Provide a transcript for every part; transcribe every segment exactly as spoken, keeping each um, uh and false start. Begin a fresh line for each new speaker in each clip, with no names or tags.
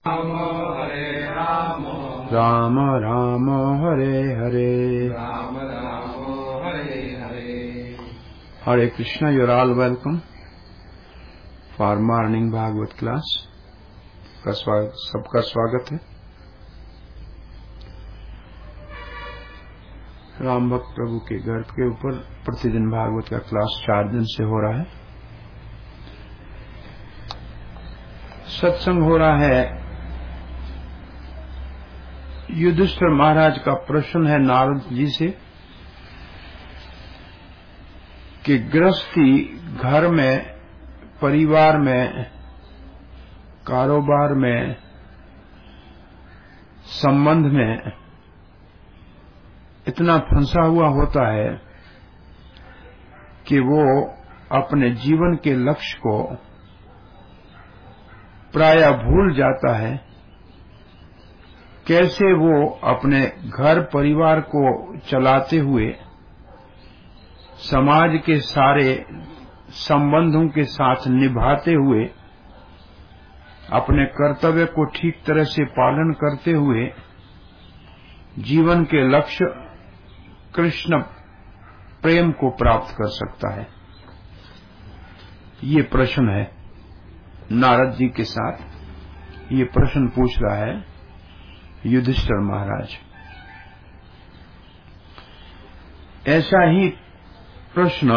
Ram Hare Ram
Ram Ram Hare Hare
Ram Ram Hare Hare
Hare Krishna. You are all welcome for morning Bhagavad class. का स्वागत, सबका स्वागत है। राम भक्त प्रभु के घर के ऊपर प्रतिदिन भागवत का क्लास चार दिन से हो रहा है। सत्संग हो रहा है। युधिष्ठिर महाराज का प्रश्न है नारद जी से कि गृहस्थी घर में, परिवार में, कारोबार में, संबंध में इतना फंसा हुआ होता है कि वो अपने जीवन के लक्ष्य को प्रायः भूल जाता है। कैसे वो अपने घर परिवार को चलाते हुए समाज के सारे संबंधों के साथ निभाते हुए अपने कर्तव्य को ठीक तरह से पालन करते हुए जीवन के लक्ष्य कृष्ण प्रेम को प्राप्त कर सकता है। ये प्रश्न है नारद जी के साथ। ये प्रश्न पूछ रहा है युधिष्ठिर महाराज। ऐसा ही प्रश्न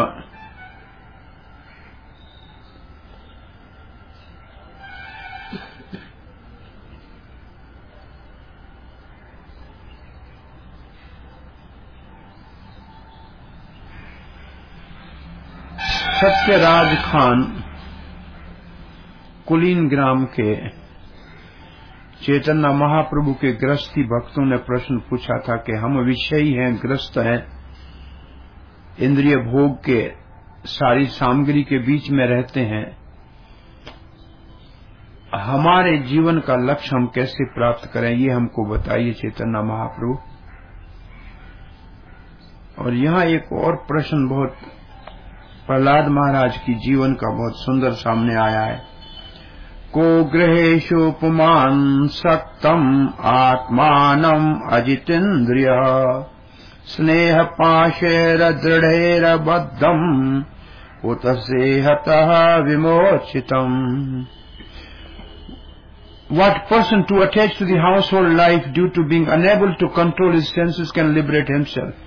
सत्यराज खान कुलीन ग्राम के चैतन्य महाप्रभु के गृहस्थी भक्तों ने प्रश्न पूछा था कि हम विषयी हैं, ग्रस्त हैं, इंद्रिय भोग के सारी सामग्री के बीच में रहते हैं, हमारे जीवन का लक्ष्य हम कैसे प्राप्त करें, ये हमको बताइए चैतन्य महाप्रभु। और यहाँ एक और प्रश्न बहुत प्रहलाद महाराज की जीवन का बहुत सुंदर सामने आया है। को गृहेषु पुमान् सक्तम् आत्मानम् अजितेन्द्रिय स्नेह पाशैर्दृढैर्बद्धम् उत सेहतः विमोचितम्। What person to attach to the household life due to being unable to control his senses can liberate himself?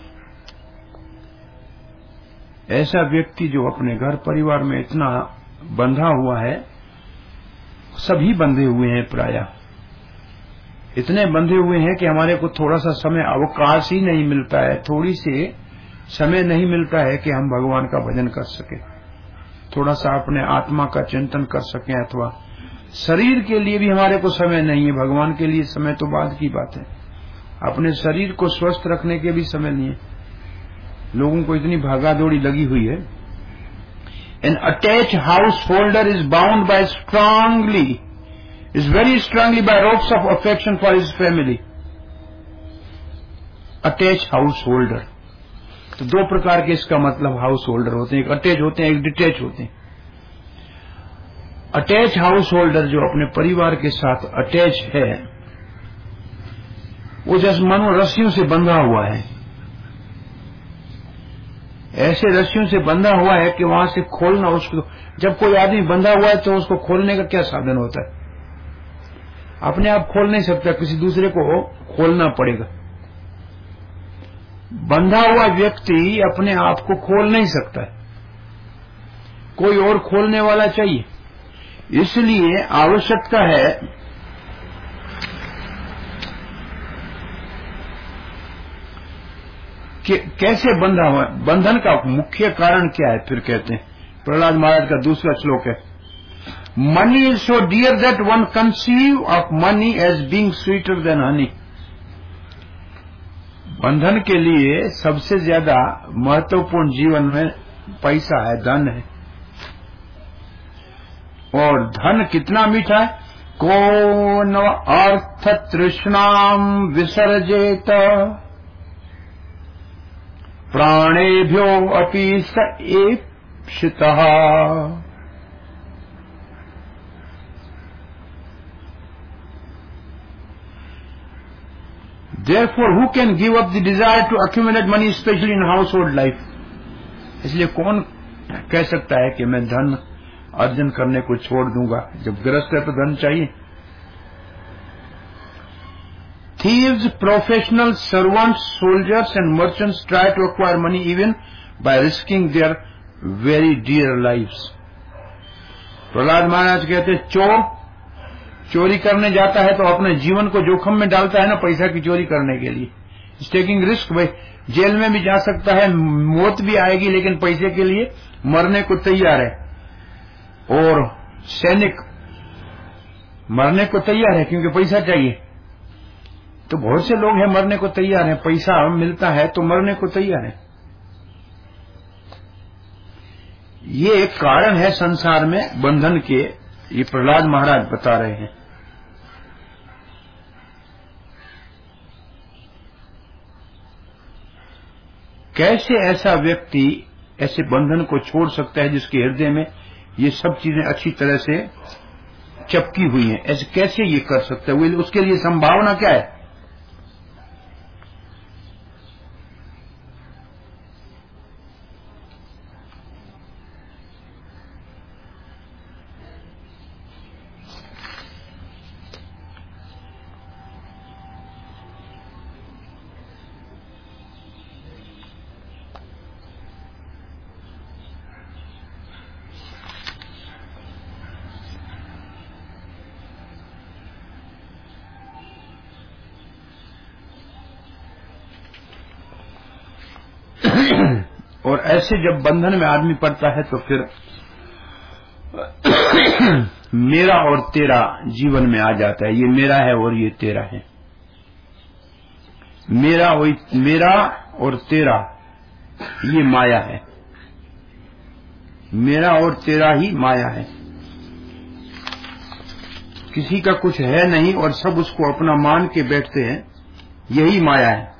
ऐसा व्यक्ति जो अपने घर परिवार में इतना बंधा हुआ है, सभी बंधे हुए हैं, प्रायः इतने बंधे हुए हैं कि हमारे को थोड़ा सा समय अवकाश ही नहीं मिलता है, थोड़ी से समय नहीं मिलता है कि हम भगवान का भजन कर सके, थोड़ा सा अपने आत्मा का चिंतन कर सकें, अथवा शरीर के लिए भी हमारे को समय नहीं है। भगवान के लिए समय तो बाद की बात है, अपने शरीर को स्वस्थ रखने के भी समय नहीं है। लोगों को इतनी भागादौड़ी लगी हुई है। An attached householder is bound by strongly, is very strongly by ropes of affection for his family. Attached householder. तो दो प्रकार के इसका मतलब हाउस होल्डर होते हैं, एक अटैच होते हैं, एक डिटैच होते हैं। अटैच हाउस होल्डर जो अपने परिवार के साथ अटैच है, वो जैसे मानो रस्सियों से बंधा हुआ है, ऐसे रस्सियों से बंधा हुआ है कि वहां से खोलना, उसको जब कोई आदमी बंधा हुआ है तो उसको खोलने का क्या साधन होता है? अपने आप खोल नहीं सकता, किसी दूसरे को खोलना पड़ेगा। बंधा हुआ व्यक्ति अपने आप को खोल नहीं सकता है, कोई और खोलने वाला चाहिए। इसलिए आवश्यकता है कि कैसे बंधा हुआ है, बंधन का मुख्य कारण क्या है? फिर कहते हैं, प्रहलाद महाराज का दूसरा श्लोक है, money is so dear that one conceive of money as being sweeter than honey. बंधन के लिए सबसे ज्यादा महत्वपूर्ण जीवन में पैसा है, धन है। और धन कितना मीठा है? को न अर्थ तृष्णाम विसर्जेत प्राणेभ्यो अपि स एप्सितः। Therefore, who can give up the desire to accumulate money, especially in household life? इसलिए कौन कह सकता है कि मैं धन अर्जन करने को छोड़ दूंगा? जब गृहस्थ है तो धन चाहिए। Thieves, professional servants, soldiers and merchants try to acquire money even by risking their very dear lives. Prahlad महाराज कहते चोर चोरी करने जाता है तो अपने जीवन को जोखिम में डालता है ना, पैसा की चोरी करने के लिए। टेकिंग रिस्क, भाई जेल में भी जा सकता है, मौत भी आएगी, लेकिन पैसे के लिए मरने को तैयार है। और सैनिक मरने को तैयार है क्योंकि पैसा चाहिए। तो बहुत से लोग हैं मरने को तैयार हैं, पैसा मिलता है तो मरने को तैयार है। ये एक कारण है संसार में बंधन के, ये प्रहलाद महाराज बता रहे हैं। कैसे ऐसा व्यक्ति ऐसे बंधन को छोड़ सकता है जिसके हृदय में ये सब चीजें अच्छी तरह से चपकी हुई हैं? ऐसे कैसे ये कर सकता है? उसके लिए संभावना क्या है? और ऐसे जब बंधन में आदमी पड़ता है तो फिर मेरा और तेरा जीवन में आ जाता है। ये मेरा है और ये तेरा है। मेरा और मेरा और तेरा ये माया है। मेरा और तेरा ही माया है। किसी का कुछ है नहीं और सब उसको अपना मान के बैठते हैं, यही माया है।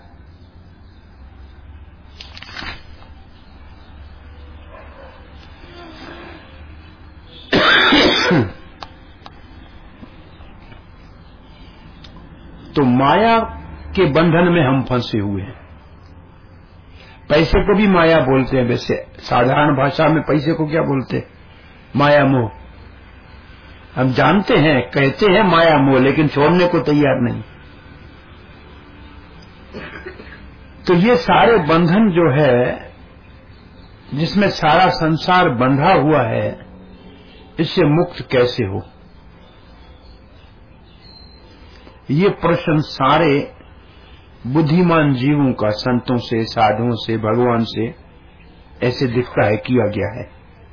तो माया के बंधन में हम फंसे हुए हैं। पैसे को भी माया बोलते हैं। वैसे साधारण भाषा में पैसे को क्या बोलते हैं? माया मोह। हम जानते हैं, कहते हैं माया मोह, लेकिन छोड़ने को तैयार नहीं। तो ये सारे बंधन जो है, जिसमें सारा संसार बंधा हुआ है, इससे मुक्त कैसे हो? ये प्रश्न सारे बुद्धिमान जीवों का संतों से, साधुओं से, भगवान से ऐसे दिखता है किया गया है।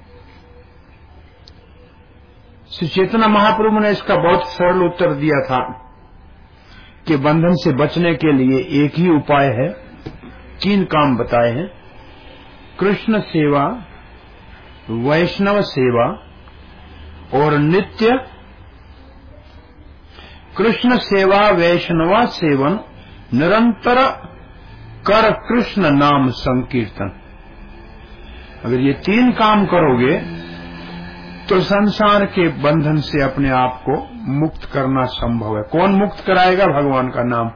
श्री चैतन्य महाप्रभु ने इसका बहुत सरल उत्तर दिया था कि बंधन से बचने के लिए एक ही उपाय है। तीन काम बताए हैं: कृष्ण सेवा, वैष्णव सेवा और नित्य। कृष्ण सेवा, वैष्णव सेवन, निरंतर कर कृष्ण नाम संकीर्तन। अगर ये तीन काम करोगे तो संसार के बंधन से अपने आप को मुक्त करना संभव है। कौन मुक्त कराएगा? भगवान का नाम।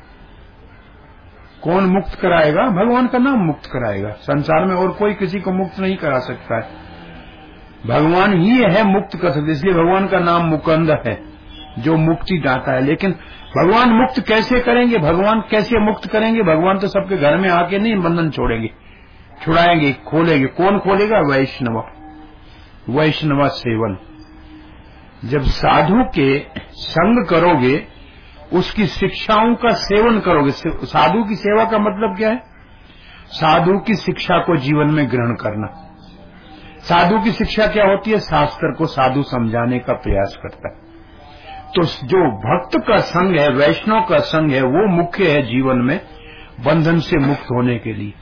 कौन मुक्त कराएगा? भगवान का नाम मुक्त कराएगा। संसार में और कोई किसी को मुक्त नहीं करा सकता है, भगवान ही है मुक्त कर सकते। इसलिए भगवान का नाम मुकंद है, जो मुक्ति दाता है। लेकिन भगवान मुक्त कैसे करेंगे? भगवान कैसे मुक्त करेंगे? भगवान तो सबके घर में आके नहीं बंधन छोड़ेंगे, छुड़ाएंगे, खोलेंगे। कौन खोलेगा? वैष्णव। वैष्णव सेवन। जब साधु के संग करोगे, उसकी शिक्षाओं का सेवन करोगे। साधु की सेवा का मतलब क्या है? साधु की शिक्षा को जीवन में ग्रहण करना। साधु की शिक्षा क्या होती है? शास्त्र को साधु समझाने का प्रयास करता है। तो जो भक्त का संग है, वैष्णव का संग है, वो मुख्य है जीवन में बंधन से मुक्त होने के लिए।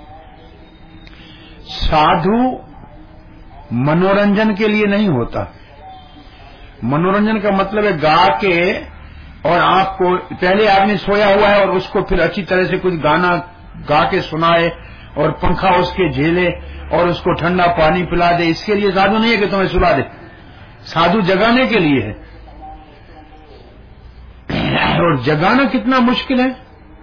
साधु मनोरंजन के लिए नहीं होता। मनोरंजन का मतलब है गा के, और आपको पहले आदमी सोया हुआ है और उसको फिर अच्छी तरह से कुछ गाना गा के सुनाए और पंखा उसके झेले और उसको ठंडा पानी पिला दे। इसके लिए साधु नहीं है कि तुम्हें सुला दे। साधु जगाने के लिए है। और जगाना कितना मुश्किल है।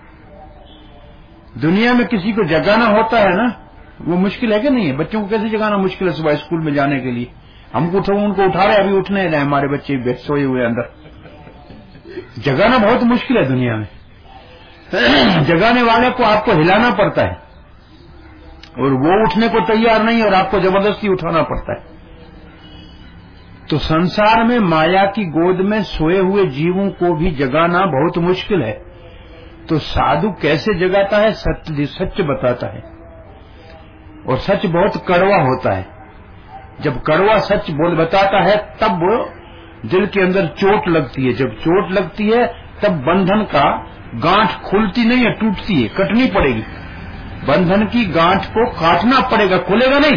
दुनिया में किसी को जगाना होता है ना, वो मुश्किल है कि नहीं है? बच्चों को कैसे जगाना मुश्किल है सुबह स्कूल में जाने के लिए? हमको तो उनको उठा रहे, अभी उठने रहे हमारे बच्चे सोए हुए अंदर। जगाना बहुत मुश्किल है दुनिया में। जगाने वाले को आपको हिलाना पड़ता है और वो उठने को तैयार नहीं, और आपको जबरदस्ती उठाना पड़ता है। तो संसार में माया की गोद में सोए हुए जीवों को भी जगाना बहुत मुश्किल है। तो साधु कैसे जगाता है? सत्य सच बताता है, और सच बहुत कड़वा होता है। जब कड़वा सच बोल बताता है तब दिल के अंदर चोट लगती है। जब चोट लगती है तब बंधन का गांठ खुलती नहीं है, टूटती है, कटनी पड़ेगी। बंधन की गांठ को काटना पड़ेगा, खुलेगा नहीं।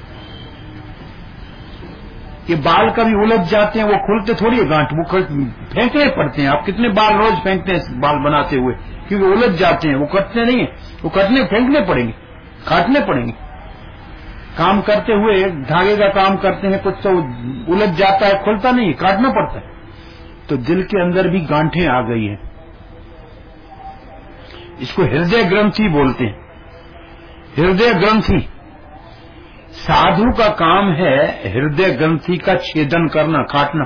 ये बाल कभी उलझ जाते हैं, वो खुलते थोड़ी है गांठ, वो फेंकने पड़ते हैं। आप कितने बाल रोज फेंकते हैं बाल बनाते हुए, क्योंकि उलझ जाते हैं, वो कटते नहीं है, वो कटने फेंकने पड़ेंगे, काटने पड़ेंगे। काम करते हुए धागे का काम करते हैं, कुछ तो उलझ जाता है, खुलता नहीं है, काटना पड़ता है। तो दिल के अंदर भी गांठें आ गई हैं, इसको हृदय ग्रंथि बोलते हैं। हृदय ग्रंथि साधु का काम है, हृदय ग्रंथि का छेदन करना, काटना।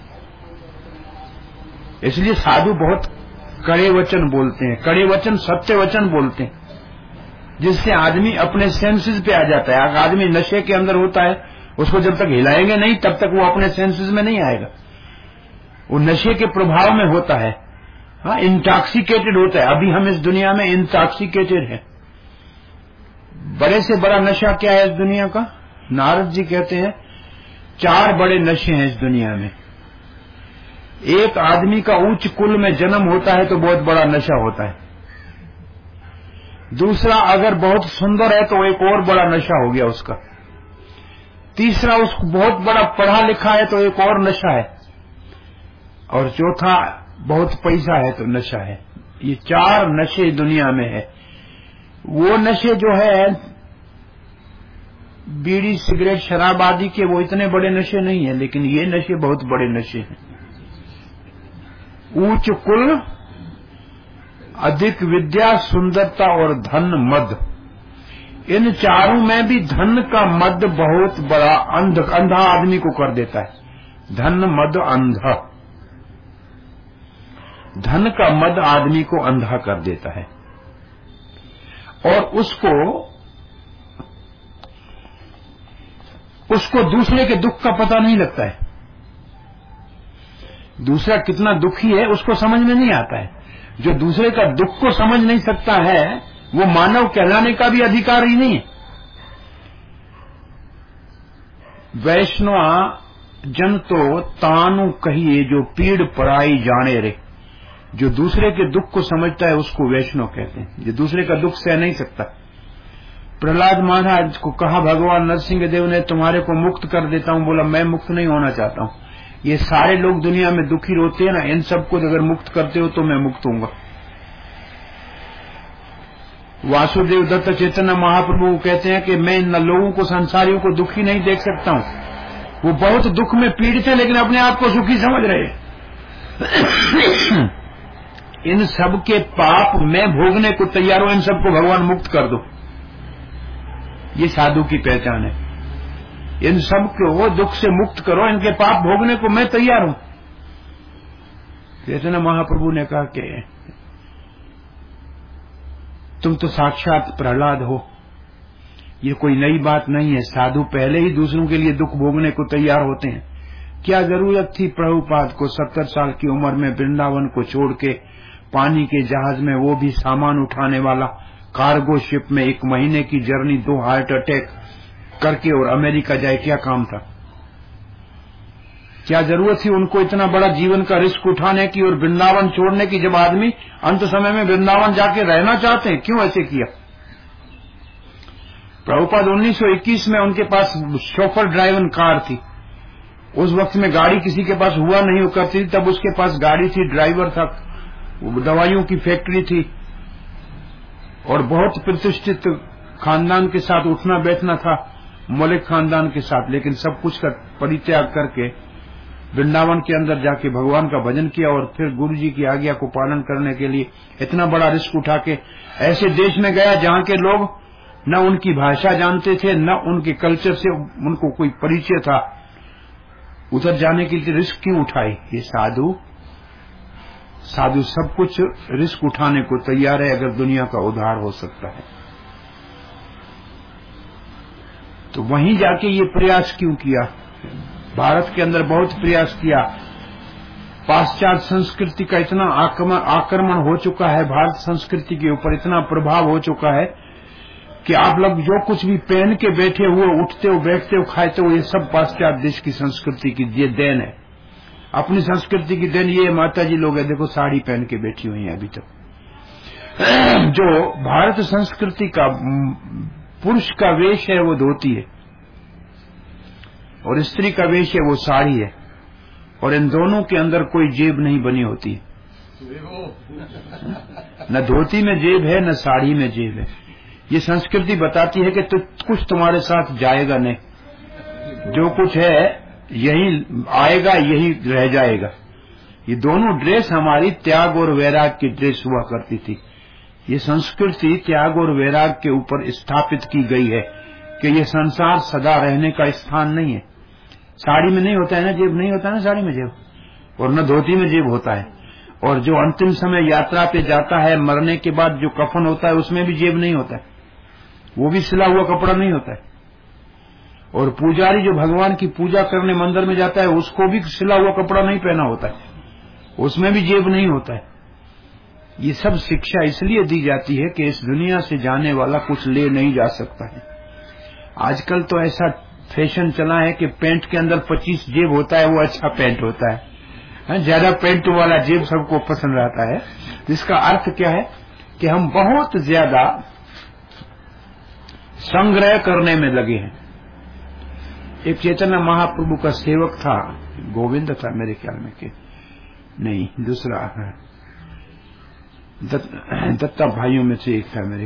इसलिए साधु बहुत कड़े वचन बोलते हैं, कड़े वचन सत्य वचन बोलते हैं, जिससे आदमी अपने सेंसेस पे आ जाता है। अगर आदमी नशे के अंदर होता है, उसको जब तक हिलाएंगे नहीं तब तक वो अपने सेंसेस में नहीं आएगा, वो नशे के प्रभाव में होता है। हाँ, इंटॉक्सिकेटेड होता है। अभी हम इस दुनिया में इंटॉक्सिकेटेड हैं। बड़े से बड़ा नशा क्या है इस दुनिया का? नारद जी कहते हैं चार बड़े नशे हैं इस दुनिया में। एक आदमी का उच्च कुल में जन्म होता है तो बहुत बड़ा नशा होता है। दूसरा, अगर बहुत सुंदर है तो एक और बड़ा नशा हो गया उसका। तीसरा, उसको बहुत बड़ा पढ़ा लिखा है तो एक और नशा है। और चौथा, बहुत पैसा है तो नशा है। ये चार नशे दुनिया में है। वो नशे जो है बीड़ी सिगरेट शराब आदि के, वो इतने बड़े नशे नहीं है, लेकिन ये नशे बहुत बड़े नशे हैं। ऊंच कुल, अधिक विद्या, सुंदरता और धन मद, इन चारों में भी धन का मद बहुत बड़ा अंध अंधा आदमी को कर देता है। धन मद अंधा, धन का मद आदमी को अंधा कर देता है, और उसको उसको दूसरे के दुख का पता नहीं लगता है। दूसरा कितना दुखी है उसको समझ में नहीं आता है। जो दूसरे का दुख को समझ नहीं सकता है वो मानव कहलाने का भी अधिकार ही नहीं है। वैष्णव जन तो तानु कहिए जो पीड़ पराई जाने रे। जो दूसरे के दुख को समझता है उसको वैष्णव कहते हैं, जो दूसरे का दुख सह नहीं सकता। प्रहलाद महाराज को कहा भगवान नरसिंह देव ने तुम्हारे को मुक्त कर देता हूं, बोला मैं मुक्त नहीं होना चाहता हूं। ये सारे लोग दुनिया में दुखी रोते हैं ना, इन सबको अगर मुक्त करते हो तो मैं मुक्त होऊंगा। वासुदेव दत्त चैतन्य महाप्रभु कहते हैं कि मैं इन लोगों को, संसारियों को दुखी नहीं देख सकता हूं। वो बहुत दुख में पीड़ित है लेकिन अपने आप को सुखी समझ रहे हैं। इन सब के पाप मैं भोगने को तैयार हूं, इन सबको भगवान मुक्त कर दो। ये साधु की पहचान है। इन सब को दुख से मुक्त करो, इनके पाप भोगने को मैं तैयार हूं। चैतन्य महाप्रभु ने कहा कि तुम तो साक्षात प्रहलाद हो, ये कोई नई बात नहीं है। साधु पहले ही दूसरों के लिए दुख भोगने को तैयार होते हैं। क्या जरूरत थी प्रभुपाद को सत्तर साल की उम्र में वृंदावन को छोड़ के पानी के जहाज में, वो भी सामान उठाने वाला कार्गो शिप में, एक महीने की जर्नी, दो हार्ट अटैक करके और अमेरिका जाए? क्या काम था? क्या जरूरत थी उनको इतना बड़ा जीवन का रिस्क उठाने की और वृंदावन छोड़ने की, जब आदमी अंत समय में वृंदावन जाके रहना चाहते हैं? क्यों ऐसे किया? प्रभुपाद उन्नीस सौ इक्कीस में उनके पास शोफर ड्राइवन कार थी। उस वक्त में गाड़ी किसी के पास हुआ नहीं करती थी, तब उसके पास गाड़ी थी, ड्राइवर था, दवाइयों की फैक्ट्री थी और बहुत प्रतिष्ठित खानदान के साथ उठना बैठना था, मलिक खानदान के साथ। लेकिन सब कुछ का परित्याग करके वृंदावन के अंदर जाके भगवान का भजन किया और फिर गुरु जी की आज्ञा को पालन करने के लिए इतना बड़ा रिस्क उठा के ऐसे देश में गया जहां के लोग न उनकी भाषा जानते थे, न उनके कल्चर से उनको कोई परिचय था। उधर जाने के लिए रिस्क क्यों उठाई? ये साधु साधु सब कुछ रिस्क उठाने को तैयार है अगर दुनिया का उद्धार हो सकता है। तो वहीं जाके ये प्रयास क्यों किया? भारत के अंदर बहुत प्रयास किया। पाश्चात्य संस्कृति का इतना आक्रमण आक्रमण हो चुका है, भारत संस्कृति के ऊपर इतना प्रभाव हो चुका है कि आप लोग जो कुछ भी पहन के बैठे हुए, उठते हो, बैठते हो, खाते हो, ये सब पाश्चात्य देश की संस्कृति की ये देन है। अपनी संस्कृति की देन ये माता जी लोग है, देखो साड़ी पहन के बैठी हुई हैं अभी तक। जो भारत संस्कृति का पुरुष का वेश है वो धोती है और स्त्री का वेश है वो साड़ी है, और इन दोनों के अंदर कोई जेब नहीं बनी होती। न धोती में जेब है न साड़ी में जेब है। ये संस्कृति बताती है कि तो कुछ तुम्हारे साथ जाएगा नहीं, जो कुछ है यही आएगा यही रह जाएगा। ये दोनों ड्रेस हमारी त्याग और वैराग की ड्रेस हुआ करती थी। ये संस्कृति त्याग और वैराग के ऊपर स्थापित की गई है कि ये संसार सदा रहने का स्थान नहीं है। साड़ी में नहीं होता है ना जेब, नहीं होता है ना साड़ी में जेब, और न धोती में जेब होता है। और जो अंतिम समय यात्रा पे जाता है, मरने के बाद जो कफन होता है उसमें भी जेब नहीं होता है, वो भी सिला हुआ कपड़ा नहीं होता है। और पुजारी जो भगवान की पूजा करने मंदिर में जाता है उसको भी सिला हुआ कपड़ा नहीं पहना होता है, उसमें भी जेब नहीं होता है। ये सब शिक्षा इसलिए दी जाती है कि इस दुनिया से जाने वाला कुछ ले नहीं जा सकता है। आजकल तो ऐसा फैशन चला है कि पैंट के अंदर पच्चीस जेब होता है, वो अच्छा पैंट होता है। ज्यादा पैंट वाला जेब सबको पसंद आता है। जिसका अर्थ क्या है कि हम बहुत ज्यादा संग्रह करने में लगे हैं। एक चैतन्य महाप्रभु का सेवक था, गोविंद था मेरे ख्याल में, कि नहीं दूसरा दत, दत्ता भाइयों में से एक था मेरे,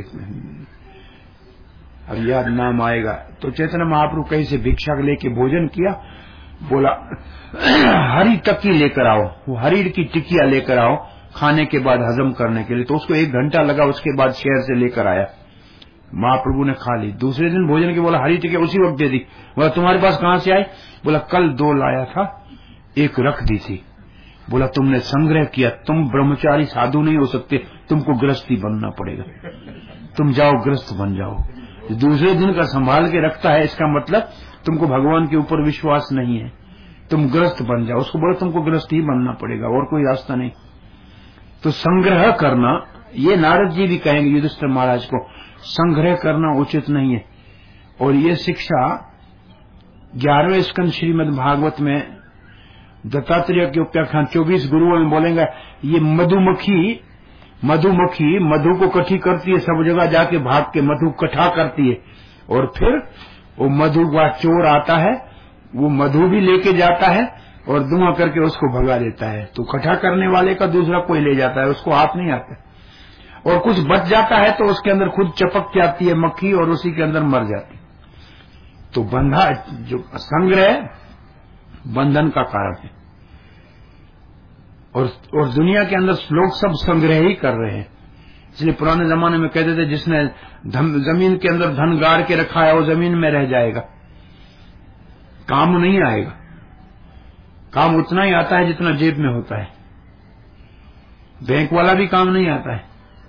अब याद नाम आएगा। तो चैतन्य महाप्रभु कहीं से भिक्षा लेके भोजन किया, बोला हरी टक्की लेकर आओ, वो हरी की टिकिया लेकर आओ खाने के बाद हजम करने के लिए। तो उसको एक घंटा लगा, उसके बाद शहर से लेकर आया। महाप्रभु ने खा ली। दूसरे दिन भोजन के बोला हरी टिकिया उसी वक्त दे दी। बोला तुम्हारे पास कहां से आई? बोला कल दो लाया था, एक रख दी थी। बोला तुमने संग्रह किया, तुम ब्रह्मचारी साधु नहीं हो सकते, तुमको गृहस्थी बनना पड़ेगा, तुम जाओ गृहस्थ बन जाओ। दूसरे दिन का संभाल के रखता है, इसका मतलब तुमको भगवान के ऊपर विश्वास नहीं है, तुम गृहस्थ बन जाओ। उसको बोला तुमको गृहस्थ ही बनना पड़ेगा, और कोई रास्ता नहीं। तो संग्रह करना, ये नारद जी भी कहेंगे युधिष्ठिर महाराज को, संग्रह करना उचित नहीं है। और ये शिक्षा ग्यारहवें स्कंद श्रीमद् भागवत में दत्तात्रेय के उपाख्यान चौबीस गुरुओं में बोलेंगे, ये मधुमक्खी मधुमक्खी मधु को इकट्ठी करती है, सब जगह जाके भाग के मधु इकट्ठा करती है, और फिर वो मधु का चोर आता है, वो मधु भी लेके जाता है और धुआं करके उसको भगा देता है। तो इकट्ठा करने वाले का दूसरा कोई ले जाता है, उसको हाथ नहीं आता। और कुछ बच जाता है तो उसके अंदर खुद चपक के आती है मक्खी और उसी के अंदर मर जाती। तो बंधा जो संग्रह बंधन का कारण है। और, और दुनिया के अंदर लोग सब संग्रह ही कर रहे हैं। इसलिए पुराने जमाने में कहते थे जिसने जमीन के अंदर धन गाड़ के रखा है वो जमीन में रह जाएगा, काम नहीं आएगा। काम उतना ही आता है जितना जेब में होता है। बैंक वाला भी काम नहीं आता है,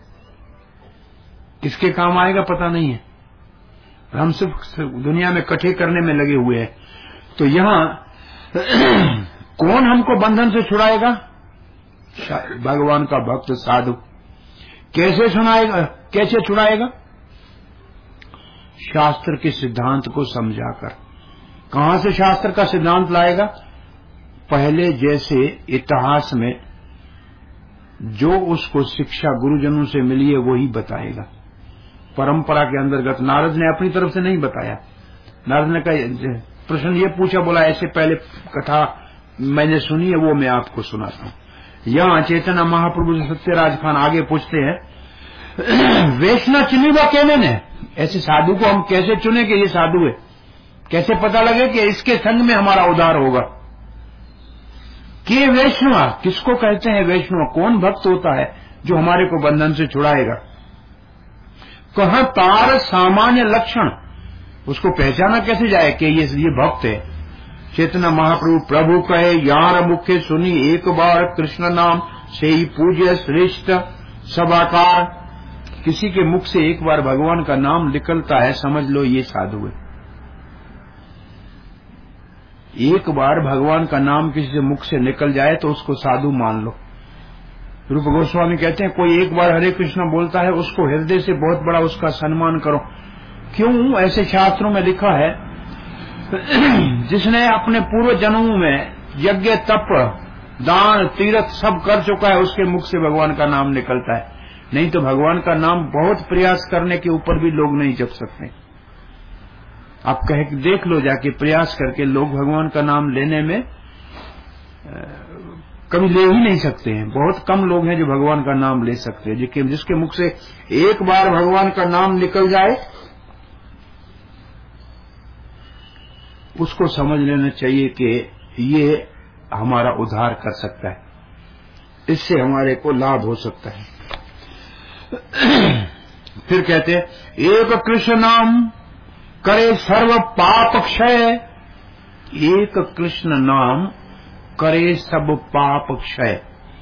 किसके काम आएगा पता नहीं है। हम सिर्फ दुनिया में इकट्ठे करने में लगे हुए हैं। तो यहां कौन हमको बंधन से छुड़ाएगा? भगवान का भक्त साधु। कैसे सुनाएगा, कैसे छुड़ाएगा? शास्त्र के सिद्धांत को समझाकर। कहां से शास्त्र का सिद्धांत लाएगा? पहले जैसे इतिहास में जो उसको शिक्षा गुरुजनों से मिली है वही बताएगा। परंपरा के अंतर्गत नारद ने अपनी तरफ से नहीं बताया। नारद ने कहा, प्रश्न ये पूछा, बोला ऐसे पहले कथा मैंने सुनी है, वो मैं आपको सुनाता हूं। यहां चैतन्य महाप्रभु से सत्यराज खान आगे पूछते हैं, वेशना चुनीबा कहने ने, ऐसे साधु को हम कैसे चुने कि ये साधु है? कैसे पता लगे कि इसके संग में हमारा उद्धार होगा? के वैष्णव, किसको कहते हैं वैष्णव? कौन भक्त होता है जो हमारे को बंधन से छुड़ाएगा? कहां तार सामान्य लक्षण, उसको पहचाना कैसे जाए कि ये ये भक्त है? चेतना महाप्रभु प्रभु कहे यार मुख्य सुनी एक बार कृष्ण नाम से ही पूज्य श्रेष्ठ सबाकार। किसी के मुख से एक बार भगवान का नाम निकलता है, समझ लो ये साधु है। एक बार भगवान का नाम किसी से मुख से निकल जाए तो उसको साधु मान लो। रूप गोस्वामी कहते हैं कोई एक बार हरे कृष्ण बोलता है, उसको हृदय से बहुत बड़ा उसका सम्मान करो। क्यों? ऐसे शास्त्रों में लिखा है जिसने अपने पूर्व जन्मों में यज्ञ तप दान तीर्थ सब कर चुका है, उसके मुख से भगवान का नाम निकलता है। नहीं तो भगवान का नाम बहुत प्रयास करने के ऊपर भी लोग नहीं जप सकते। आप कह देख लो जाके, प्रयास करके लोग भगवान का नाम लेने में कभी ले ही नहीं सकते हैं। बहुत कम लोग हैं जो भगवान का नाम ले सकते हैं। जिसके जिसके मुख से एक बार भगवान का नाम निकल जाए उसको समझ लेना चाहिए कि ये हमारा उद्धार कर सकता है, इससे हमारे को लाभ हो सकता है। फिर कहते हैं एक कृष्ण नाम करे सर्व पाप क्षय। एक कृष्ण नाम करे सब पाप क्षय।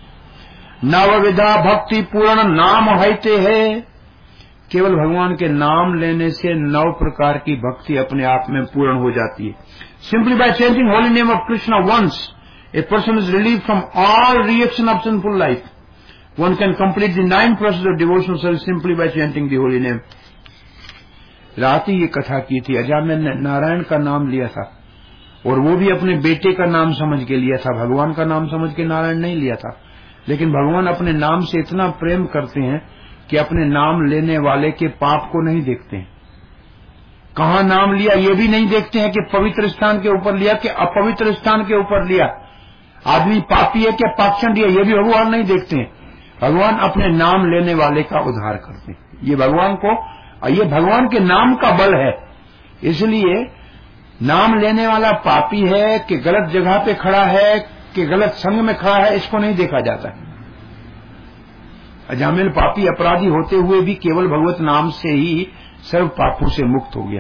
नवविधा भक्ति पूर्ण नाम हैते है। केवल भगवान के नाम लेने से नौ प्रकार की भक्ति अपने आप में पूर्ण हो जाती है। Simply by chanting holy name of Krishna once a person is relieve from all reaction of sinful life. One can complete the nine process of devotional service simply by chanting the holy name. रात ही ये कथा की थी। अजामिल ने नारायण का नाम लिया था और वो भी अपने बेटे का नाम समझ के लिया था, भगवान का नाम समझ के नारायण नहीं लिया था। लेकिन भगवान अपने नाम से इतना प्रेम करते हैं कि अपने नाम लेने वाले के पाप को नहीं देखते हैं। कहाँ नाम लिया ये भी नहीं देखते हैं कि पवित्र स्थान के ऊपर लिया कि अपवित्र स्थान के ऊपर लिया, आदमी पापी है कि पाखंडी है, ये भी भगवान नहीं देखते हैं। भगवान अपने नाम लेने वाले का उद्धार करते हैं। ये भगवान को, ये भगवान के नाम का बल है। इसलिए नाम लेने वाला पापी है कि गलत जगह पे खड़ा है कि गलत संग में खड़ा है, इसको नहीं देखा जाता है। अजामिल पापी अपराधी होते हुए भी केवल भगवत नाम से ही सर्व पापों से मुक्त हो गया।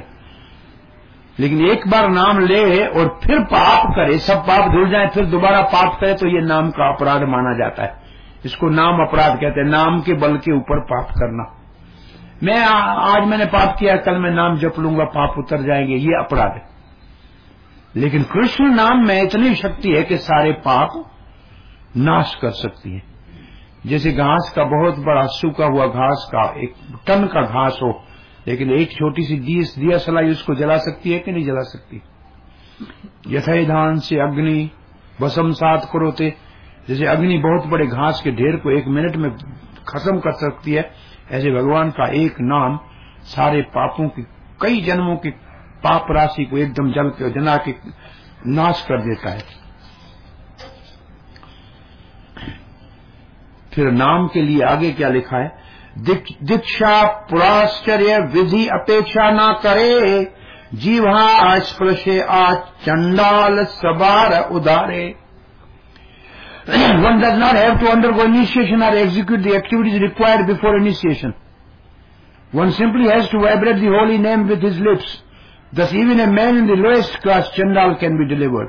लेकिन एक बार नाम ले और फिर पाप करे, सब पाप धुल जाए, फिर दोबारा पाप करे तो ये नाम का अपराध माना जाता है। इसको नाम अपराध कहते हैं, नाम के बल के ऊपर पाप करना। मैं आ, आज मैंने पाप किया, कल मैं नाम जप लूंगा, पाप उतर जाएंगे, ये अपराध है। लेकिन कृष्ण नाम में इतनी शक्ति है कि सारे पाप नाश कर सकती है। जैसे घास का बहुत बड़ा सूखा हुआ घास का एक टन का घास हो, लेकिन एक छोटी सी दिया सलाई उसको जला सकती है कि नहीं जला सकती? यथाधान से अग्नि भस्म सात करोते, जैसे अग्नि बहुत बड़े घास के ढेर को एक मिनट में खत्म कर सकती है, ऐसे भगवान का एक नाम सारे पापों की, कई जन्मों की पाप राशि को एकदम जल के जना के नाश कर देता है। फिर नाम के लिए आगे क्या लिखा है? दीक्षा पुराश्चर्य विधि अपेक्षा ना करे, जीवा स्पर्शे आ चंडाल सबार उदारे। One does not have to undergo initiation or execute the activities required before initiation. One simply has to vibrate the holy name with his lips. Thus even a man in the lowest class Chandal can be delivered.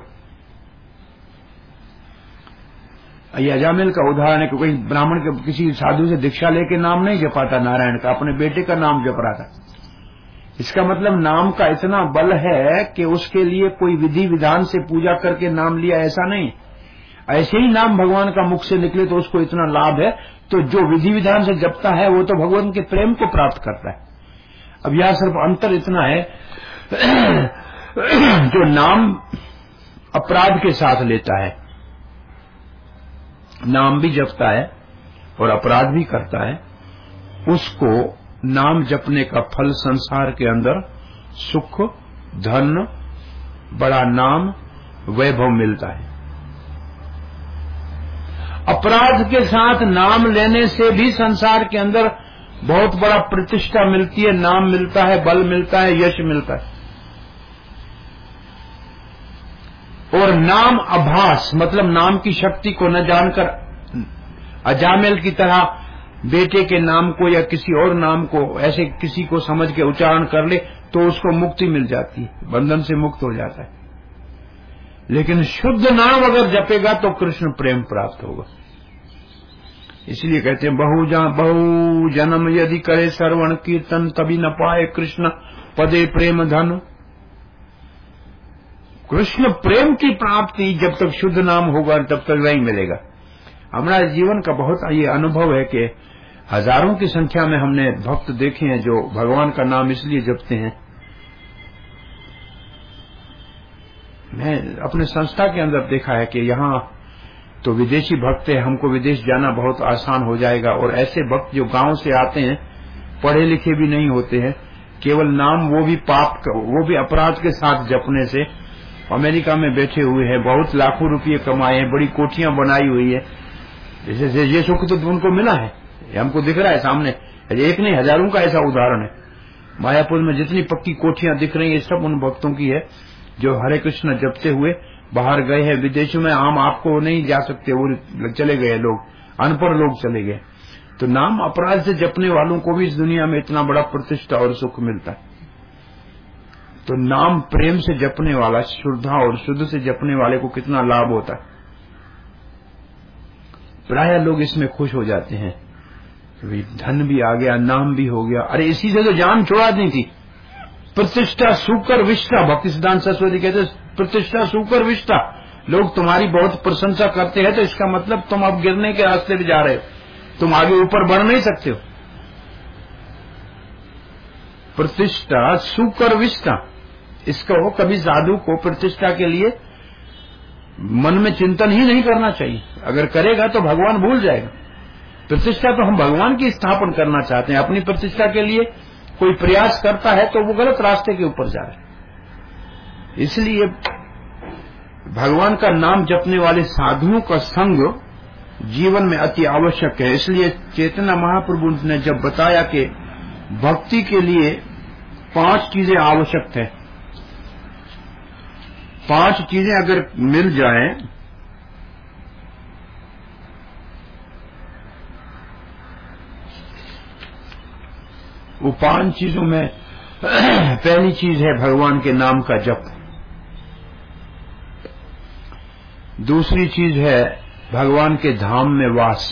ये अजामिल का उदाहरण है कि कोई ब्राह्मण के किसी साधु से दीक्षा लेके नाम नहीं जपाता नारायण का, अपने बेटे का नाम जप रहा था। इसका मतलब नाम का इतना बल है कि उसके लिए कोई विधि विधान से पूजा करके नाम लिया ऐसा नहीं। ऐसे ही नाम भगवान का मुख से निकले तो उसको इतना लाभ है। तो जो विधि विधान से जपता है वो तो भगवान के प्रेम को प्राप्त करता है। अब यह सिर्फ अंतर इतना है जो नाम अपराध के साथ लेता है, नाम भी जपता है और अपराध भी करता है, उसको नाम जपने का फल संसार के अंदर सुख, धन, बड़ा नाम, वैभव मिलता है। अपराध के साथ नाम लेने से भी संसार के अंदर बहुत बड़ा प्रतिष्ठा मिलती है, नाम मिलता है, बल मिलता है, यश मिलता है। और नाम अभास मतलब नाम की शक्ति को न जानकर अजामिल की तरह बेटे के नाम को या किसी और नाम को ऐसे किसी को समझ के उच्चारण कर ले तो उसको मुक्ति मिल जाती है, बंधन से मुक्त हो जाता है। लेकिन शुद्ध नाम अगर जपेगा तो कृष्ण प्रेम प्राप्त होगा। इसलिए कहते हैं बहु जा बहु जन्म यदि करे श्रवण कीर्तन तभी न पाए कृष्ण पदे प्रेम धन। कृष्ण प्रेम की प्राप्ति जब तक शुद्ध नाम होगा तब तक नहीं मिलेगा। हमारा जीवन का बहुत ये अनुभव है कि हजारों की संख्या में हमने भक्त देखे हैं जो भगवान का नाम इसलिए जपते हैं। मैं अपने संस्था के अंदर देखा है कि यहाँ तो विदेशी भक्त है, हमको विदेश जाना बहुत आसान हो जाएगा। और ऐसे भक्त जो गांव से आते हैं, पढ़े लिखे भी नहीं होते हैं, केवल नाम वो भी पाप वो भी अपराध के साथ जपने से अमेरिका में बैठे हुए हैं, बहुत लाखों रुपये कमाए हैं, बड़ी कोठियां बनाई हुई है। जैसे ये सुख तो उनको मिला है, ये हमको दिख रहा है सामने, एक नहीं हजारों का ऐसा उदाहरण है। मायापुर में जितनी पक्की कोठियां दिख रही है सब उन भक्तों की है जो हरे कृष्ण जपते हुए बाहर गए हैं। विदेशों में आम आपको नहीं जा सकते, वो चले गए लोग, अनपढ़ लोग चले गए। तो नाम अपराध से जपने वालों को भी इस दुनिया में इतना बड़ा प्रतिष्ठा और सुख मिलता है। तो नाम प्रेम से जपने वाला, शुद्धा और शुद्ध से जपने वाले को कितना लाभ होता है। प्राय लोग इसमें खुश हो जाते हैं, धन भी आ गया, नाम भी हो गया। अरे इसी से तो जान छुड़ा दी थी। प्रतिष्ठा सुकर विष्ठा, भक्ति सिद्धांत सरस्वती कहते प्रतिष्ठा सुकर विष्ठा। लोग तुम्हारी बहुत प्रशंसा करते हैं तो इसका मतलब तुम अब गिरने के रास्ते पे जा रहे हो, तुम आगे ऊपर बढ़ नहीं सकते हो। प्रतिष्ठा सुकर विष्ठा, इसको कभी साधु को प्रतिष्ठा के लिए मन में चिंतन ही नहीं करना चाहिए। अगर करेगा तो भगवान भूल जाएगा। प्रतिष्ठा तो हम भगवान की स्थापन करना चाहते हैं, अपनी प्रतिष्ठा के लिए कोई प्रयास करता है तो वो गलत रास्ते के ऊपर जा रहा है। इसलिए भगवान का नाम जपने वाले साधुओं का संग जीवन में अति आवश्यक है। इसलिए चैतन्य महाप्रभु ने जब बताया कि भक्ति के लिए पांच चीजें आवश्यक है, पांच चीजें अगर मिल जाएं वो पांच चीजों में पहली चीज है भगवान के नाम का जप, दूसरी चीज है भगवान के धाम में वास,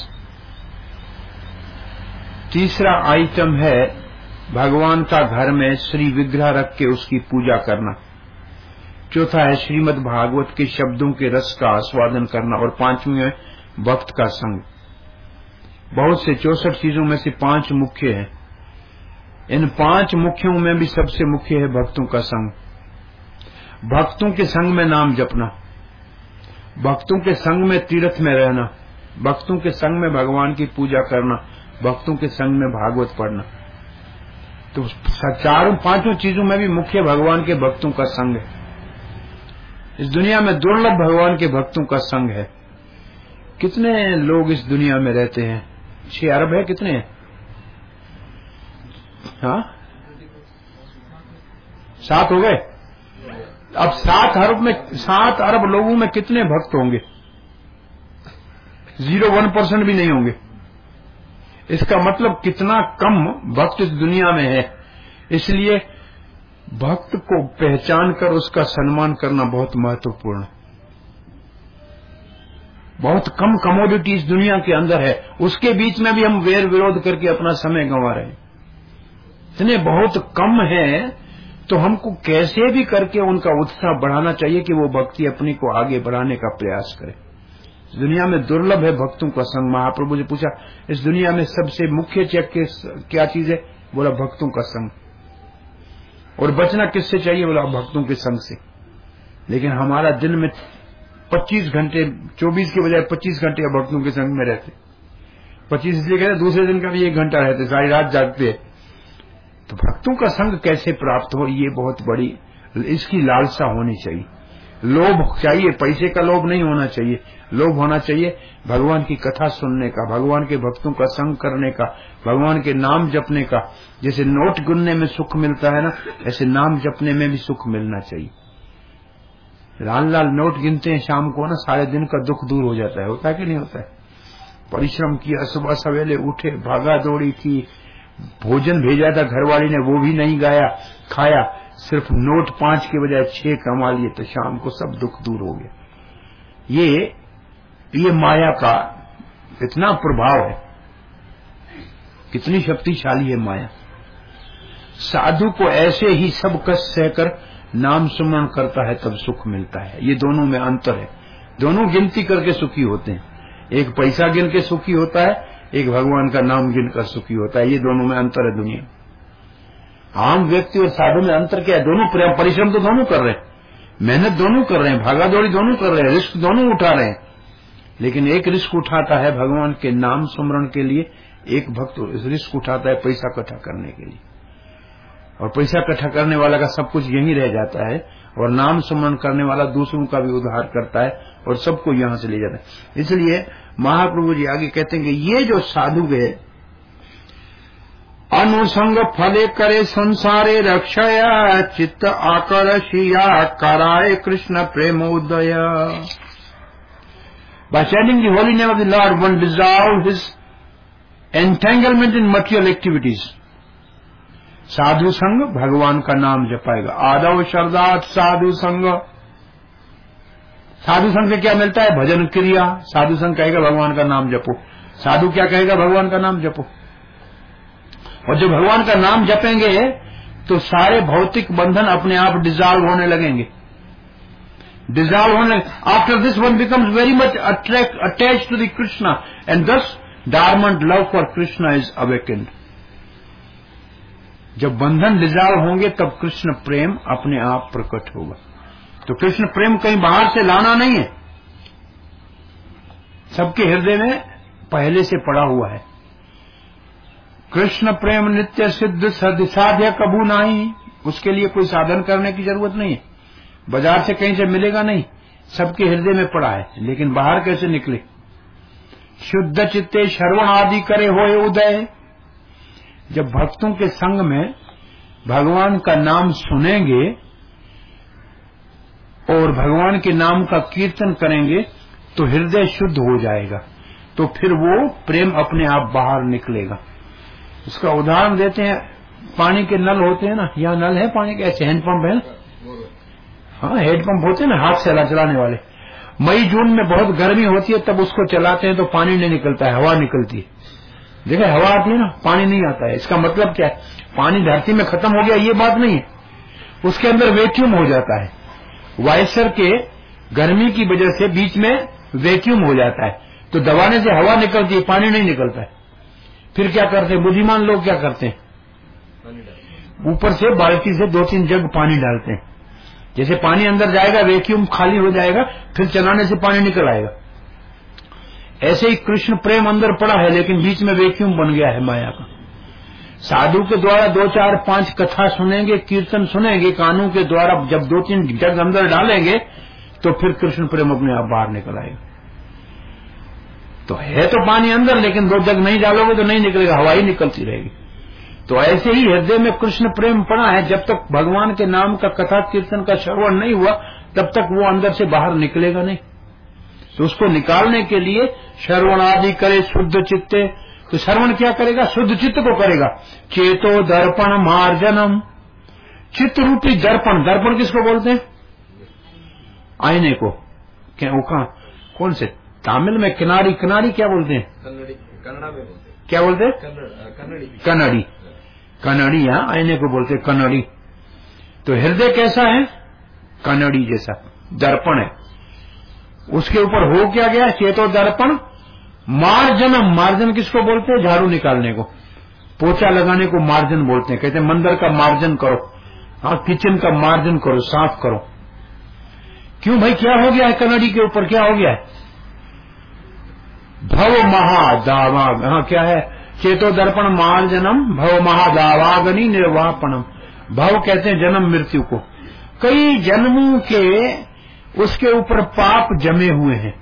तीसरा आइटम है भगवान का घर में श्री विग्रह रख के उसकी पूजा करना, चौथा है श्रीमद् भागवत के शब्दों के रस का आस्वादन करना और पांचवी है भक्त का संग। बहुत से चौसठ चीजों में से पांच मुख्य हैं। इन पांच मुख्यों में भी सबसे मुख्य है भक्तों का संग। भक्तों के संग में नाम जपना, भक्तों के संग में तीर्थ में रहना, भक्तों के संग में भगवान की पूजा करना, भक्तों के संग में भागवत पढ़ना। तो चारों पांचों चीजों में भी मुख्य भगवान के भक्तों का संग है। इस दुनिया में दुर्लभ भगवान के भक्तों का संग है। कितने लोग इस दुनिया में रहते हैं? छह अरब है, कितने हैं? हाँ, सात हो गए। अब सात अरब में सात अरब लोगों में कितने भक्त होंगे? जीरो वन परसेंट भी नहीं होंगे। इसका मतलब कितना कम भक्त इस दुनिया में है। इसलिए भक्त को पहचान कर उसका सम्मान करना बहुत महत्वपूर्ण है। बहुत कम कमोडिटी इस दुनिया के अंदर है, उसके बीच में भी हम वैर विरोध करके अपना समय गंवा रहे हैं। इतने बहुत कम है तो हमको कैसे भी करके उनका उत्साह बढ़ाना चाहिए कि वो भक्ति अपनी को आगे बढ़ाने का प्रयास करे। इस दुनिया में दुर्लभ है भक्तों का संग। महाप्रभु ने पूछा इस दुनिया में सबसे मुख्य चेक क्या चीज है? बोला भक्तों का संग। और बचना किससे चाहिए? बोला भक्तों के संग से। लेकिन हमारा दिन में पच्चीस घंटे, चौबीस के बजाय पच्चीस घंटे भक्तों के संग में रहते। पच्चीस इसलिए कहते दूसरे दिन का भी एक घंटा रहते, सारी रात जागते। तो भक्तों का संग कैसे प्राप्त हो, ये बहुत बड़ी इसकी लालसा होनी चाहिए। लोभ चाहिए, पैसे का लोभ नहीं होना चाहिए। लोभ होना चाहिए भगवान की कथा सुनने का, भगवान के भक्तों का संग करने का, भगवान के नाम जपने का। जैसे नोट गिनने में सुख मिलता है ना, ऐसे नाम जपने में भी सुख मिलना चाहिए। लाल लाल नोट गिनते हैं शाम को ना, सारे दिन का दुख दूर हो जाता है। होता है कि नहीं होता है? परिश्रम किया, सुबह सवेरे उठे, भागा दौड़ी की, भोजन भेजा था घरवाली ने, वो भी नहीं गाया खाया, सिर्फ नोट पांच के बजाय छह कमा लिए, तो शाम को सब दुख दूर हो गया। ये ये माया का इतना प्रभाव है, कितनी शक्तिशाली है माया। साधु को ऐसे ही सब कष्ट सहकर नाम सुमरण करता है तब सुख मिलता है। ये दोनों में अंतर है। दोनों गिनती करके सुखी होते हैं, एक पैसा गिन के सुखी होता है, एक भगवान का नाम गिनकर सुखी होता है। ये दोनों में अंतर है। दुनिया आम व्यक्ति और साधु में अंतर क्या है? दोनों परिश्रम तो दोनों कर रहे हैं, मेहनत दोनों कर रहे हैं, भागा दौड़ी दोनों कर रहे हैं, रिस्क दोनों उठा रहे हैं, लेकिन एक रिस्क उठाता है भगवान के नाम सुमरण के लिए, एक भक्त रिस्क उठाता है पैसा इकट्ठा करने के लिए। और पैसा इकट्ठा करने वाला का सब कुछ यहीं रह जाता है, और नाम सुमरण करने वाला दूसरों का भी उद्धार करता है और सबको यहां से ले जाता है। इसलिए महाप्रभु जी आगे कहते हैं कि ये जो साधु गए अनुसंग फले करे संसारे रक्षया चित्त आकर्षिया कराए Krishna प्रेमोदय। By chanting the holy name of the Lord, one dissolves his entanglement in material activities. साधु संग भगवान का नाम जपाएगा। आदव शरदात साधु संग। साधु संग से क्या मिलता है? भजन क्रिया। साधु संग कहेगा भगवान का नाम जपो। साधु क्या कहेगा? भगवान का नाम जपो। और जब भगवान का नाम जपेंगे तो सारे भौतिक बंधन अपने आप डिजॉल्व होने लगेंगे। डिजॉल्व होने after this one becomes very much attached to the Krishna and this dormant love for Krishna is awakened. जब बंधन डिजॉल्व होंगे तब कृष्ण प्रेम अपने आप प्रकट होगा। तो कृष्ण प्रेम कहीं बाहर से लाना नहीं है, सबके हृदय में पहले से पड़ा हुआ है। कृष्ण प्रेम नित्य सिद्ध सद साध्य कबू नहीं। उसके लिए कोई साधन करने की जरूरत नहीं है, बाजार से कहीं से मिलेगा नहीं, सबके हृदय में पड़ा है। लेकिन बाहर कैसे निकले? शुद्ध चित्ते श्रवण आदि करे होए उदय। जब भक्तों के संग में भगवान का नाम सुनेंगे और भगवान के नाम का कीर्तन करेंगे तो हृदय शुद्ध हो जाएगा, तो फिर वो प्रेम अपने आप बाहर निकलेगा। उसका उदाहरण देते हैं, पानी के नल होते हैं ना, यहाँ नल है पानी के, ऐसे हैंडपंप है ना, हाँ हैंडपंप होते हैं ना हाथ से चलाने वाले। मई जून में बहुत गर्मी होती है तब उसको चलाते हैं तो पानी नहीं निकलता है, हवा निकलती है। देखा हवा आती है ना, पानी नहीं आता है। इसका मतलब क्या है? पानी धरती में खत्म हो गया ये बात नहीं है, उसके अंदर वैक्यूम हो जाता है। वायसर के गर्मी की वजह से बीच में वैक्यूम हो जाता है, तो दबाने से हवा निकलती है, पानी नहीं निकलता है। फिर क्या करते हैं बुद्धिमान लोग? क्या करते हैं? ऊपर से बाल्टी से दो तीन जग पानी डालते हैं, जैसे पानी अंदर जाएगा वैक्यूम खाली हो जाएगा, फिर चलाने से पानी निकल आएगा। ऐसे ही कृष्ण प्रेम अंदर पड़ा है लेकिन बीच में वैक्यूम बन गया है माया का। साधु के द्वारा दो चार पांच कथा सुनेंगे, कीर्तन सुनेंगे, कानों के द्वारा जब दो तीन जग अंदर डालेंगे तो फिर कृष्ण प्रेम अपने आप बाहर निकल आएगा। तो है तो पानी अंदर, लेकिन दो जग नहीं डालोगे तो नहीं निकलेगा, हवा ही निकलती रहेगी। तो ऐसे ही हृदय में कृष्ण प्रेम पड़ा है, जब तक भगवान के नाम का कथा कीर्तन का श्रवण नहीं हुआ तब तक वो अंदर से बाहर निकलेगा नहीं। तो उसको निकालने के लिए श्रवण आदि करे शुद्ध चित्ते। तो श्रवण क्या करेगा? शुद्ध चित्त को करेगा। चेतो दर्पण मार्जनम। चित्त रूपी दर्पण। दर्पण किसको बोलते हैं? आईने को। क्या वो कहां कौन से? तमिल में किनारी। किनारी क्या बोलते हैं?
कन्नड़ा में बोलते हैं।
क्या बोलते हैं?
कन्नड़ी।
कन्नड़ी। कन्नड़ी। हाँ, आईने को बोलते हैं कन्नड़ी। तो हृदय कैसा है? कन्नड़ी जैसा दर्पण है। उसके ऊपर हो क्या गया? चेतो दर्पण मार्जनम। मार्जन किसको बोलते हैं? झाड़ू निकालने को, पोछा लगाने को मार्जन बोलते हैं। कहते हैं मंदिर का मार्जन करो, हाँ किचन का मार्जन करो, साफ करो। क्यों भाई, क्या हो गया है कन्नड़ी के ऊपर? क्या हो गया है? भव महादावाग। हाँ क्या है? चेतो दर्पण मार्जनम भव महादावागनी निर्वापणम। भव कहते हैं जन्म मृत्यु को। कई जन्मों के उसके ऊपर पाप जमे हुए हैं,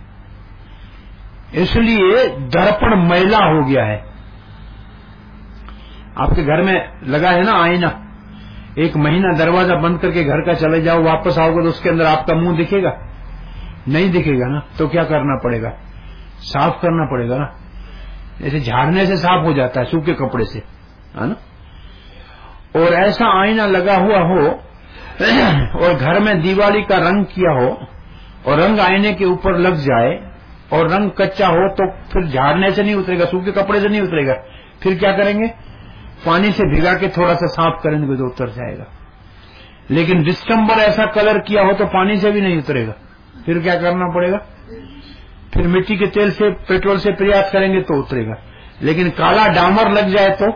इसलिए दर्पण मैला हो गया है। आपके घर में लगा है ना आईना, एक महीना दरवाजा बंद करके घर का चले जाओ, वापस आओगे तो उसके अंदर आपका मुंह दिखेगा? नहीं दिखेगा ना। तो क्या करना पड़ेगा? साफ करना पड़ेगा ना। जैसे झाड़ने से साफ हो जाता है सूखे कपड़े से, है ना। और ऐसा आईना लगा हुआ हो और घर में दिवाली का रंग किया हो और रंग आईने के ऊपर लग जाए और रंग कच्चा हो तो फिर झाड़ने से नहीं उतरेगा, सूखे कपड़े से नहीं उतरेगा। फिर क्या करेंगे? पानी से भिगा के थोड़ा सा साफ करेंगे तो उतर जाएगा। लेकिन डिस्टेम्बर ऐसा कलर किया हो तो पानी से भी नहीं उतरेगा। फिर क्या करना पड़ेगा? फिर मिट्टी के तेल से, पेट्रोल से प्रयास करेंगे तो उतरेगा। लेकिन काला डामर लग जाए तो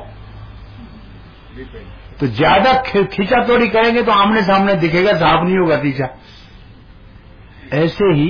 तो ज्यादा खींचा तोड़ी करेंगे तो आमने सामने दिखेगा, साफ नहीं होगा तीछा। ऐसे ही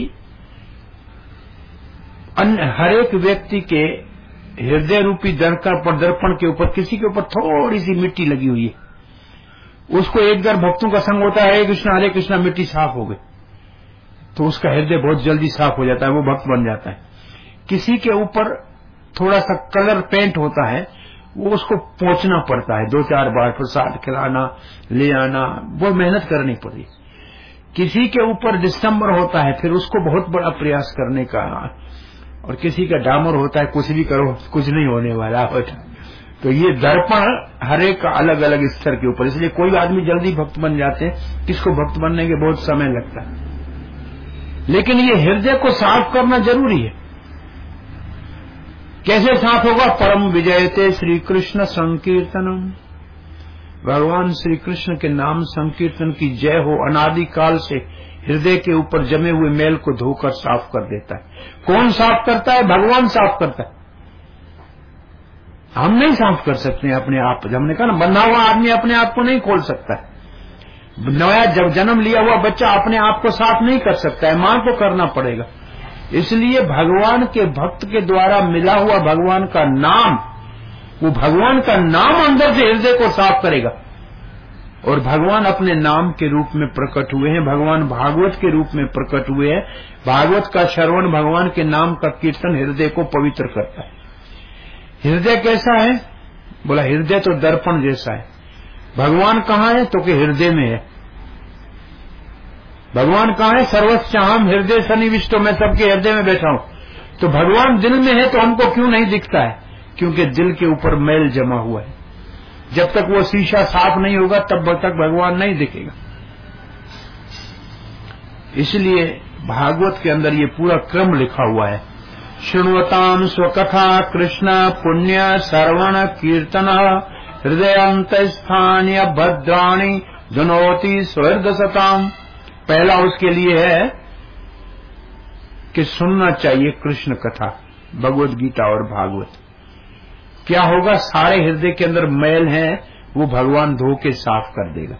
हर एक व्यक्ति के हृदय रूपी दर्पण पर दर्पण के ऊपर किसी के ऊपर थोड़ी सी मिट्टी लगी हुई है। उसको एक बार भक्तों का संग होता है, हरे कृष्णा हरे कृष्णा, मिट्टी साफ हो गई तो उसका हृदय बहुत जल्दी साफ हो जाता है, वो भक्त बन जाता है। किसी के ऊपर थोड़ा सा कलर पेंट होता है, वो उसको पोंछना पड़ता है, दो चार बार प्रसाद खिलाना, ले आना, वो मेहनत करनी पड़ी। किसी के ऊपर दिसंबर होता है, फिर उसको बहुत बड़ा प्रयास करने का। और किसी का डामर होता है, कुछ भी करो कुछ नहीं होने वाला। तो ये दर्पण हर एक का अलग अलग स्तर के ऊपर, इसलिए कोई आदमी जल्दी भक्त बन जाते हैं, किसको भक्त बनने के बहुत समय लगता है। लेकिन ये हृदय को साफ करना जरूरी है। कैसे साफ होगा? परम विजयते श्री कृष्ण संकीर्तनम, भगवान श्री कृष्ण के नाम संकीर्तन की जय हो। अनादि काल से हृदय के ऊपर जमे हुए मेल को धोकर साफ कर देता है। कौन साफ करता है? भगवान साफ करता है। हम नहीं साफ कर सकते हैं अपने आप। हमने कहा ना, बंधा हुआ आदमी अपने आप को नहीं खोल सकता है। नया जब जन्म लिया हुआ बच्चा अपने आप को साफ नहीं कर सकता है, मां को करना पड़ेगा। इसलिए भगवान के भक्त के द्वारा मिला हुआ भगवान का नाम, वो भगवान का नाम अंदर से हृदय को साफ करेगा। और भगवान अपने नाम के रूप में प्रकट हुए हैं, भगवान भागवत के रूप में प्रकट हुए हैं। भागवत का श्रवण, भगवान के नाम का कीर्तन हृदय को पवित्र करता है। हृदय कैसा है? बोला हृदय तो दर्पण जैसा है। भगवान कहाँ है? तो कि हृदय में है। भगवान कहाँ है? सर्वस्याम हृदय सन्निविष्टो, मैं सबके हृदय में बैठा हूं। तो भगवान दिल में है तो हमको क्यों नहीं दिखता है? क्योंकि दिल के ऊपर मैल जमा हुआ है। जब तक वो शीशा साफ नहीं होगा तब तक भगवान नहीं दिखेगा। इसलिए भागवत के अंदर ये पूरा क्रम लिखा हुआ है। शृण्वताम स्वकथा कृष्ण पुण्य श्रवण कीर्तन हृदयंत स्थानीय भद्राणी जुनोति स्वर्ग सताम। पहला उसके लिए है कि सुनना चाहिए कृष्ण कथा, भगवत गीता और भागवत। क्या होगा? सारे हृदय के अंदर मैल है, वो भगवान धो के साफ कर देगा।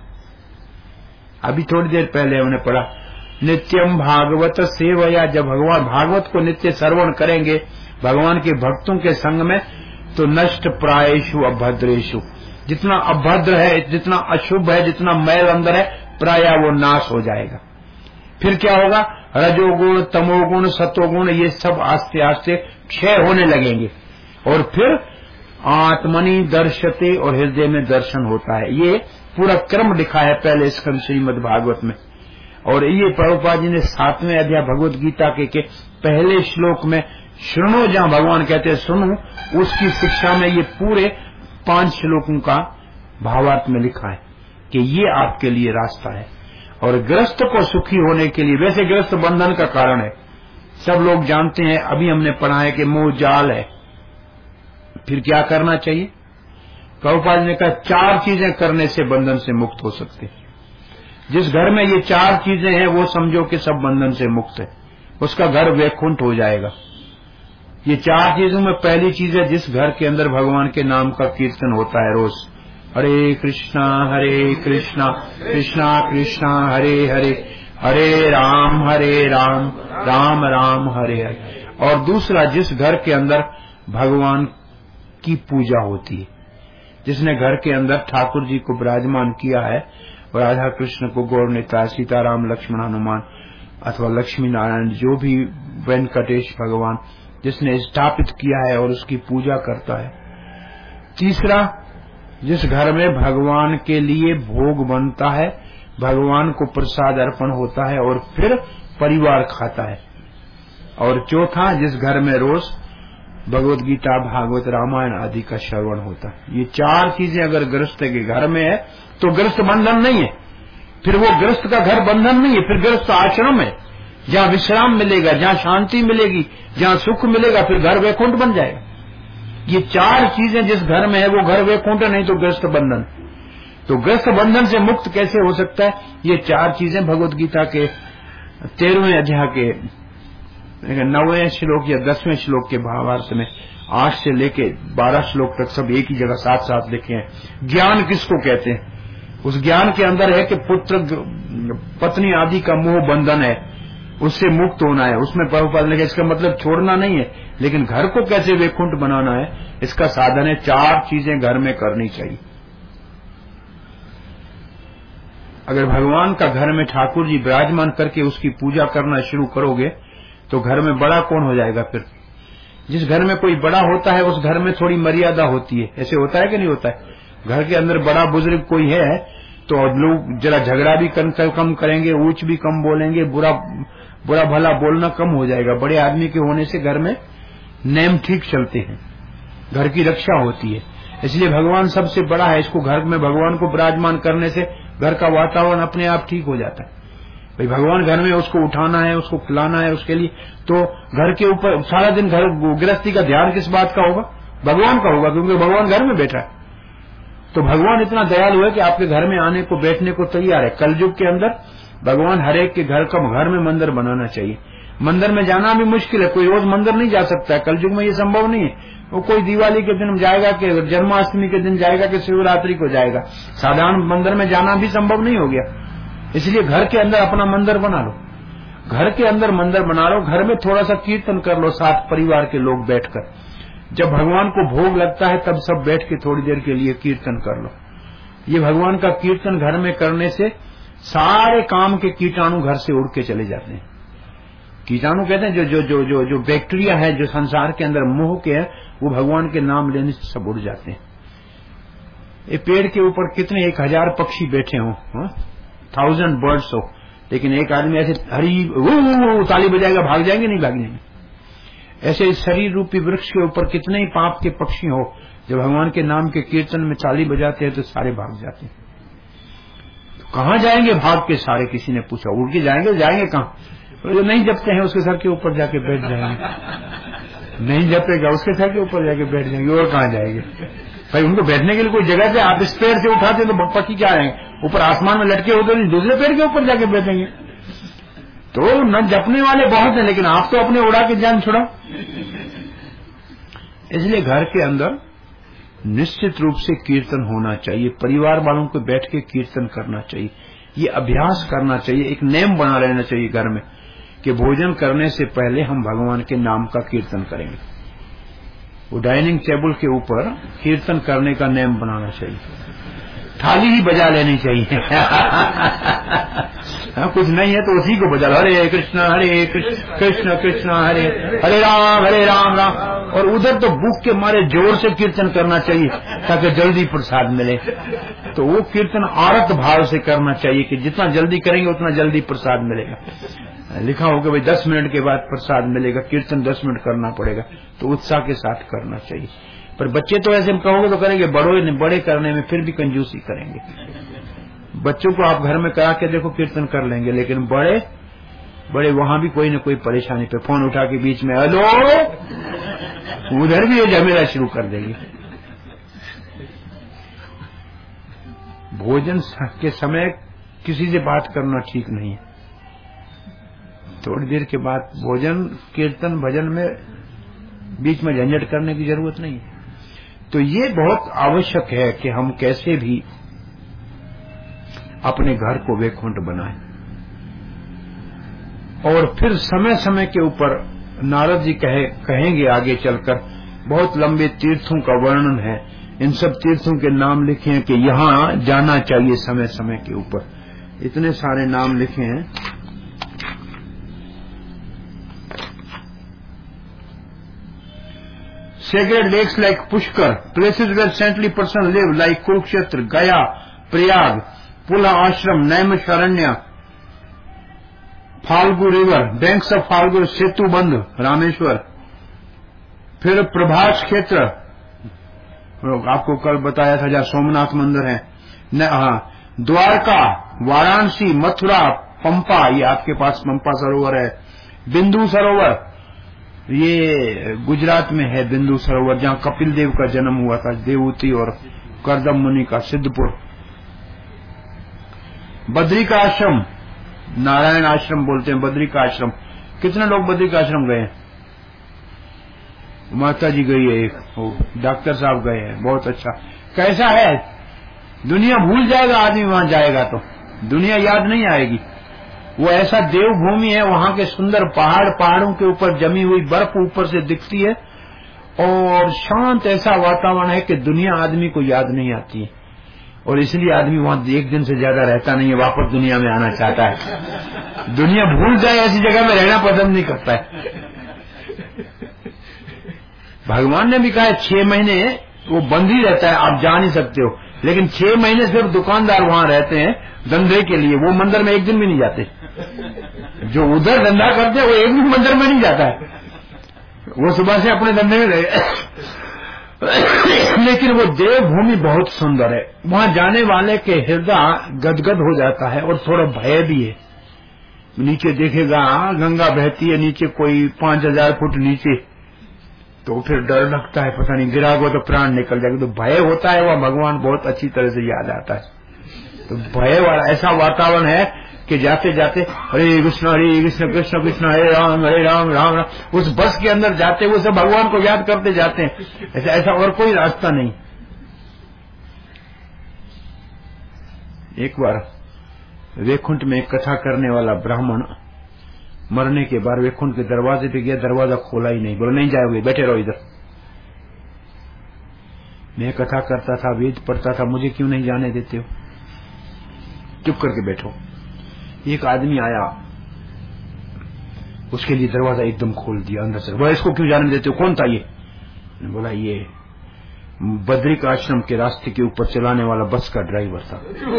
अभी थोड़ी देर पहले हमने पढ़ा, नित्यम भागवत सेवया। जब भगवान भागवत को नित्य श्रवण करेंगे भगवान के भक्तों के संग में, तो नष्ट प्रायेषु अभद्रेषु, जितना अभद्र है, जितना अशुभ है, जितना मैल अंदर है, प्राय वो नाश हो जाएगा। फिर क्या होगा? रजोगुण, तमोगुण, सतोगुण, ये सब आस्ते आस्ते क्षय होने लगेंगे। और फिर आत्मनि दर्शते, और हृदय में दर्शन होता है। ये पूरा क्रम लिखा है पहले स्कंद श्रीमद् भागवत में। और ये प्रभुपाद जी ने सातवें अध्याय भगवत गीता के, के पहले श्लोक में शृणु, जहां भगवान कहते हैं सुनो, उसकी शिक्षा में ये पूरे पांच श्लोकों का भावार्थ में लिखा है कि ये आपके लिए रास्ता है। और गृहस्थ को सुखी होने के लिए, वैसे गृहस्थ बंधन का कारण है, सब लोग जानते हैं, अभी हमने पढ़ा है कि मोह जाल है। फिर क्या करना चाहिए? प्रभुपाद ने कहा चार चीजें करने से बंधन से मुक्त हो सकते हैं। जिस घर में ये चार चीजें हैं वो समझो कि सब बंधन से मुक्त है, उसका घर वैकुंठ हो जाएगा। ये चार चीजों में पहली चीज है, जिस घर के अंदर भगवान के नाम का कीर्तन होता है रोज, हरे कृष्णा हरे कृष्णा कृष्णा कृष्णा हरे हरे, हरे राम हरे राम राम राम हरे हरे। और दूसरा, जिस घर के अंदर भगवान की पूजा होती है, जिसने घर के अंदर ठाकुर जी को विराजमान किया है, और राधा कृष्ण को गौर नेता, सीताराम लक्ष्मण हनुमान अथवा लक्ष्मी नारायण, जो भी वेंकटेश भगवान जिसने स्थापित किया है और उसकी पूजा करता है। तीसरा, जिस घर में भगवान के लिए भोग बनता है, भगवान को प्रसाद अर्पण होता है और फिर परिवार खाता है। और चौथा, जिस घर में रोज भगवत गीता, भागवत, रामायण आदि का श्रवण होता है। ये चार चीजें अगर गृहस्थ के घर में है तो गृहस्थ बंधन नहीं है, फिर वो गृहस्थ का घर बंधन नहीं है, फिर गृहस्थ आश्रम है, जहां विश्राम मिलेगा, जहां शांति मिलेगी, जहां सुख मिलेगा, फिर घर वैकुंठ बन जाएगा। ये चार चीजें जिस घर में है वो घर वैकुंठ, नहीं तो गृहस्थ बंधन। तो गृहस्थ बंधन से मुक्त कैसे हो सकता है? ये चार चीजें भगवत गीता के तेरहवें अध्याय के नौवें श्लोक या दसवें श्लोक के भावार्थ में आठ से लेके बारह श्लोक तक सब एक ही जगह साथ साथ लिखे हैं। ज्ञान किसको कहते हैं? उस ज्ञान के अंदर है कि पुत्र पत्नी आदि का मोह बंधन है, उससे मुक्त होना है। उसमें प्रभुपाद ने इसका मतलब छोड़ना नहीं है, लेकिन घर को कैसे वैकुंठ बनाना है इसका साधन है चार चीजें घर में करनी चाहिए। अगर भगवान का घर में ठाकुर जी विराजमान करके उसकी पूजा करना शुरू करोगे तो घर में बड़ा कौन हो जाएगा? फिर जिस घर में कोई बड़ा होता है उस घर में थोड़ी मर्यादा होती है। ऐसे होता है कि नहीं होता है? घर के अंदर बड़ा बुजुर्ग कोई है तो लोग जरा झगड़ा भी कम करेंगे, ऊंच भी कम बोलेंगे, बुरा बुरा भला बोलना कम हो जाएगा। बड़े आदमी के होने से घर में नेम ठीक चलते हैं, घर की रक्षा होती है। इसलिए भगवान सबसे बड़ा है। इसको घर में भगवान को विराजमान करने से घर का वातावरण अपने आप ठीक हो जाता है। भाई भगवान घर में, उसको उठाना है, उसको खिलाना है, उसके लिए तो घर के ऊपर सारा दिन घर गृहस्थी का ध्यान किस बात का होगा? भगवान का होगा, क्योंकि भगवान घर में बैठा है। तो भगवान इतना दयालु है कि आपके घर में आने को, बैठने को तैयार है। कलयुग के अंदर भगवान हर एक के घर का घर में मंदिर बनाना चाहिए। मंदिर में जाना भी मुश्किल है, कोई रोज मंदिर नहीं जा सकता है। कलयुग में ये संभव नहीं है। वो कोई दिवाली के दिन जाएगा कि जन्माष्टमी के दिन जाएगा कि शिवरात्रि को जाएगा। साधारण मंदिर में जाना भी संभव नहीं हो गया। इसलिए घर के अंदर अपना मंदिर बना लो, घर के अंदर मंदिर बना लो, घर में थोड़ा सा कीर्तन कर लो साथ परिवार के लोग बैठकर। जब भगवान को भोग लगता है तब सब बैठ के थोड़ी देर के लिए कीर्तन कर लो। ये भगवान का कीर्तन घर में करने से सारे काम के कीटाणु घर से उड़ के चले जाते हैं। कीटाणु कहते हैं जो जो जो जो जो बैक्टीरिया है जो संसार के अंदर मोह के है, वो भगवान के नाम लेने से सब उड़ जाते हैं। ये पेड़ के ऊपर कितने एक हजार पक्षी बैठे हों, थाउजेंड बर्ड्स हो, लेकिन एक आदमी ऐसे हरी वो ताली बजाएगा, भाग जाएंगे? नहीं भाग जाएंगे। ऐसे शरीर रूपी वृक्ष के ऊपर कितने ही पाप के पक्षी हो, जब भगवान के नाम के कीर्तन में ताली बजाते हैं तो सारे भाग जाते हैं। तो कहाँ जाएंगे भाग के सारे? किसी ने पूछा। उड़ के जाएंगे? जाएंगे कहाँ? जो नहीं जपते हैं उसके सर के ऊपर जाके बैठ जाएंगे। नहीं जपेगा उसके सर के ऊपर जाके बैठ जाएंगे। और कहाँ जाएंगे भाई? उनको बैठने के लिए कोई जगह से आप इस पेड़ से उठाते तो पक्षी क्या आएंगे? ऊपर आसमान में लटके होते तो दूसरे पेड़ के ऊपर जाके बैठेंगे। तो न जपने वाले बहुत हैं, लेकिन आप तो अपने उड़ा के जान छुड़ाओ। इसलिए घर के अंदर निश्चित रूप से कीर्तन होना चाहिए। परिवार वालों को बैठ के कीर्तन करना चाहिए। ये अभ्यास करना चाहिए, एक नेम बना लेना चाहिए घर में कि भोजन करने से पहले हम भगवान के नाम का कीर्तन करेंगे। वो डाइनिंग टेबल के ऊपर कीर्तन करने का नेम बनाना चाहिए। थाली ही बजा लेनी चाहिए। हाँ, कुछ नहीं है तो उसी को बजा लो। हरे कृष्ण हरे कृष्ण कृष्ण कृष्ण हरे हरे राम हरे राम राम। और उधर तो भूख के मारे जोर से कीर्तन करना चाहिए ताकि जल्दी प्रसाद मिले। तो वो कीर्तन आरत भाव से करना चाहिए कि जितना जल्दी करेंगे उतना जल्दी प्रसाद मिलेगा। लिखा होगा भाई दस मिनट के बाद प्रसाद मिलेगा, कीर्तन दस मिनट करना पड़ेगा, तो उत्साह के साथ करना चाहिए। पर बच्चे तो ऐसे कहोगे तो करेंगे, बड़े बड़े करने में फिर भी कंजूसी करेंगे। बच्चों को आप घर में करा के देखो कीर्तन कर लेंगे, लेकिन बड़े बड़े वहां भी कोई न कोई परेशानी पे फोन उठा के बीच में हेलो, उधर भी ये झमेला शुरू कर देंगे। भोजन के समय किसी से बात करना ठीक नहीं है। थोड़ी देर के बाद भोजन कीर्तन भजन में बीच में झंझट करने की जरूरत नहीं है। तो ये बहुत आवश्यक है कि हम कैसे भी अपने घर को वैकुंठ बनाएं। और फिर समय समय के ऊपर नारद जी कहे कहेंगे आगे चलकर, बहुत लंबे तीर्थों का वर्णन है। इन सब तीर्थों के नाम लिखे हैं कि यहाँ जाना चाहिए समय समय के ऊपर। इतने सारे नाम लिखे हैं। Sacred lakes like Pushkar, places where saintly persons live like Kurukshetra, Gaya, Prayag, Pula Ashram, Naimisharanya, Falgu river, banks of Falgu, Setu Bandh, Rameshwar. फिर प्रभास क्षेत्र, आपको कल बताया था जहाँ सोमनाथ मंदिर है, हाँ, द्वारका, वाराणसी, मथुरा, पंपा, ये आपके पास पंपा सरोवर है, बिंदु सरोवर, ये गुजरात में है बिंदु सरोवर, जहाँ कपिल देव का जन्म हुआ था, देवूती और करदम मुनि का, सिद्धपुर। बद्री का आश्रम, नारायण आश्रम बोलते हैं, बद्री का आश्रम। कितने लोग बद्री का आश्रम गए? माता जी गई है, एक डॉक्टर साहब गए हैं, बहुत अच्छा। कैसा है? दुनिया भूल जाएगा आदमी वहां जाएगा तो, दुनिया याद नहीं आएगी। वो ऐसा देवभूमि है, वहां के सुंदर पहाड़, पहाड़ों के ऊपर जमी हुई बर्फ ऊपर से दिखती है, और शांत ऐसा वातावरण है कि दुनिया आदमी को याद नहीं आती है, और इसलिए आदमी वहां एक दिन से ज्यादा रहता नहीं है, वापस दुनिया में आना चाहता है। दुनिया भूल जाए ऐसी जगह में रहना पसंद नहीं करता है। भगवान ने भी कहा है छह महीने वो बंद ही रहता है, आप जा नहीं सकते हो, लेकिन छह महीने सिर्फ दुकानदार वहां रहते हैं धंधे के लिए, वो मंदिर में एक दिन भी नहीं जाते। जो उधर धंधा करते हैं वो एक भी मंदिर में नहीं जाता है, वो सुबह से अपने धंधे में रहे। लेकिन वो देवभूमि बहुत सुंदर है, वहां जाने वाले के हृदय गदगद हो जाता है, और थोड़ा भय भी है। नीचे देखेगा गंगा बहती है, नीचे कोई पांच हजार फुट नीचे, तो फिर डर लगता है, पता नहीं गिरा गो तो प्राण निकल जाएगा, तो भय होता है, वह भगवान बहुत अच्छी तरह से याद आता है। तो भय वाला ऐसा वातावरण है कि जाते जाते हरे कृष्ण हरे कृष्ण कृष्ण कृष्ण हरे राम हरे राम राम राम, उस बस के अंदर जाते वो सब भगवान को याद करते जाते हैं। ऐसा ऐसा और कोई रास्ता नहीं। एक बार वैकुंठ में एक कथा करने वाला ब्राह्मण मरने के बाद वैकुंठ के दरवाजे पे गया, दरवाजा खोला ही नहीं, बोला नहीं जाओगे, बैठे रहो इधर। मैं कथा करता था, वेद पढ़ता था, मुझे क्यों नहीं जाने देते हो, चुप करके बैठो। एक आदमी आया, उसके लिए दरवाजा एकदम खोल दिया अंदर से, बोला इसको क्यों जाने देते हो, कौन था ये? बोला ये बद्रिक आश्रम के रास्ते के ऊपर चलाने वाला बस का ड्राइवर था।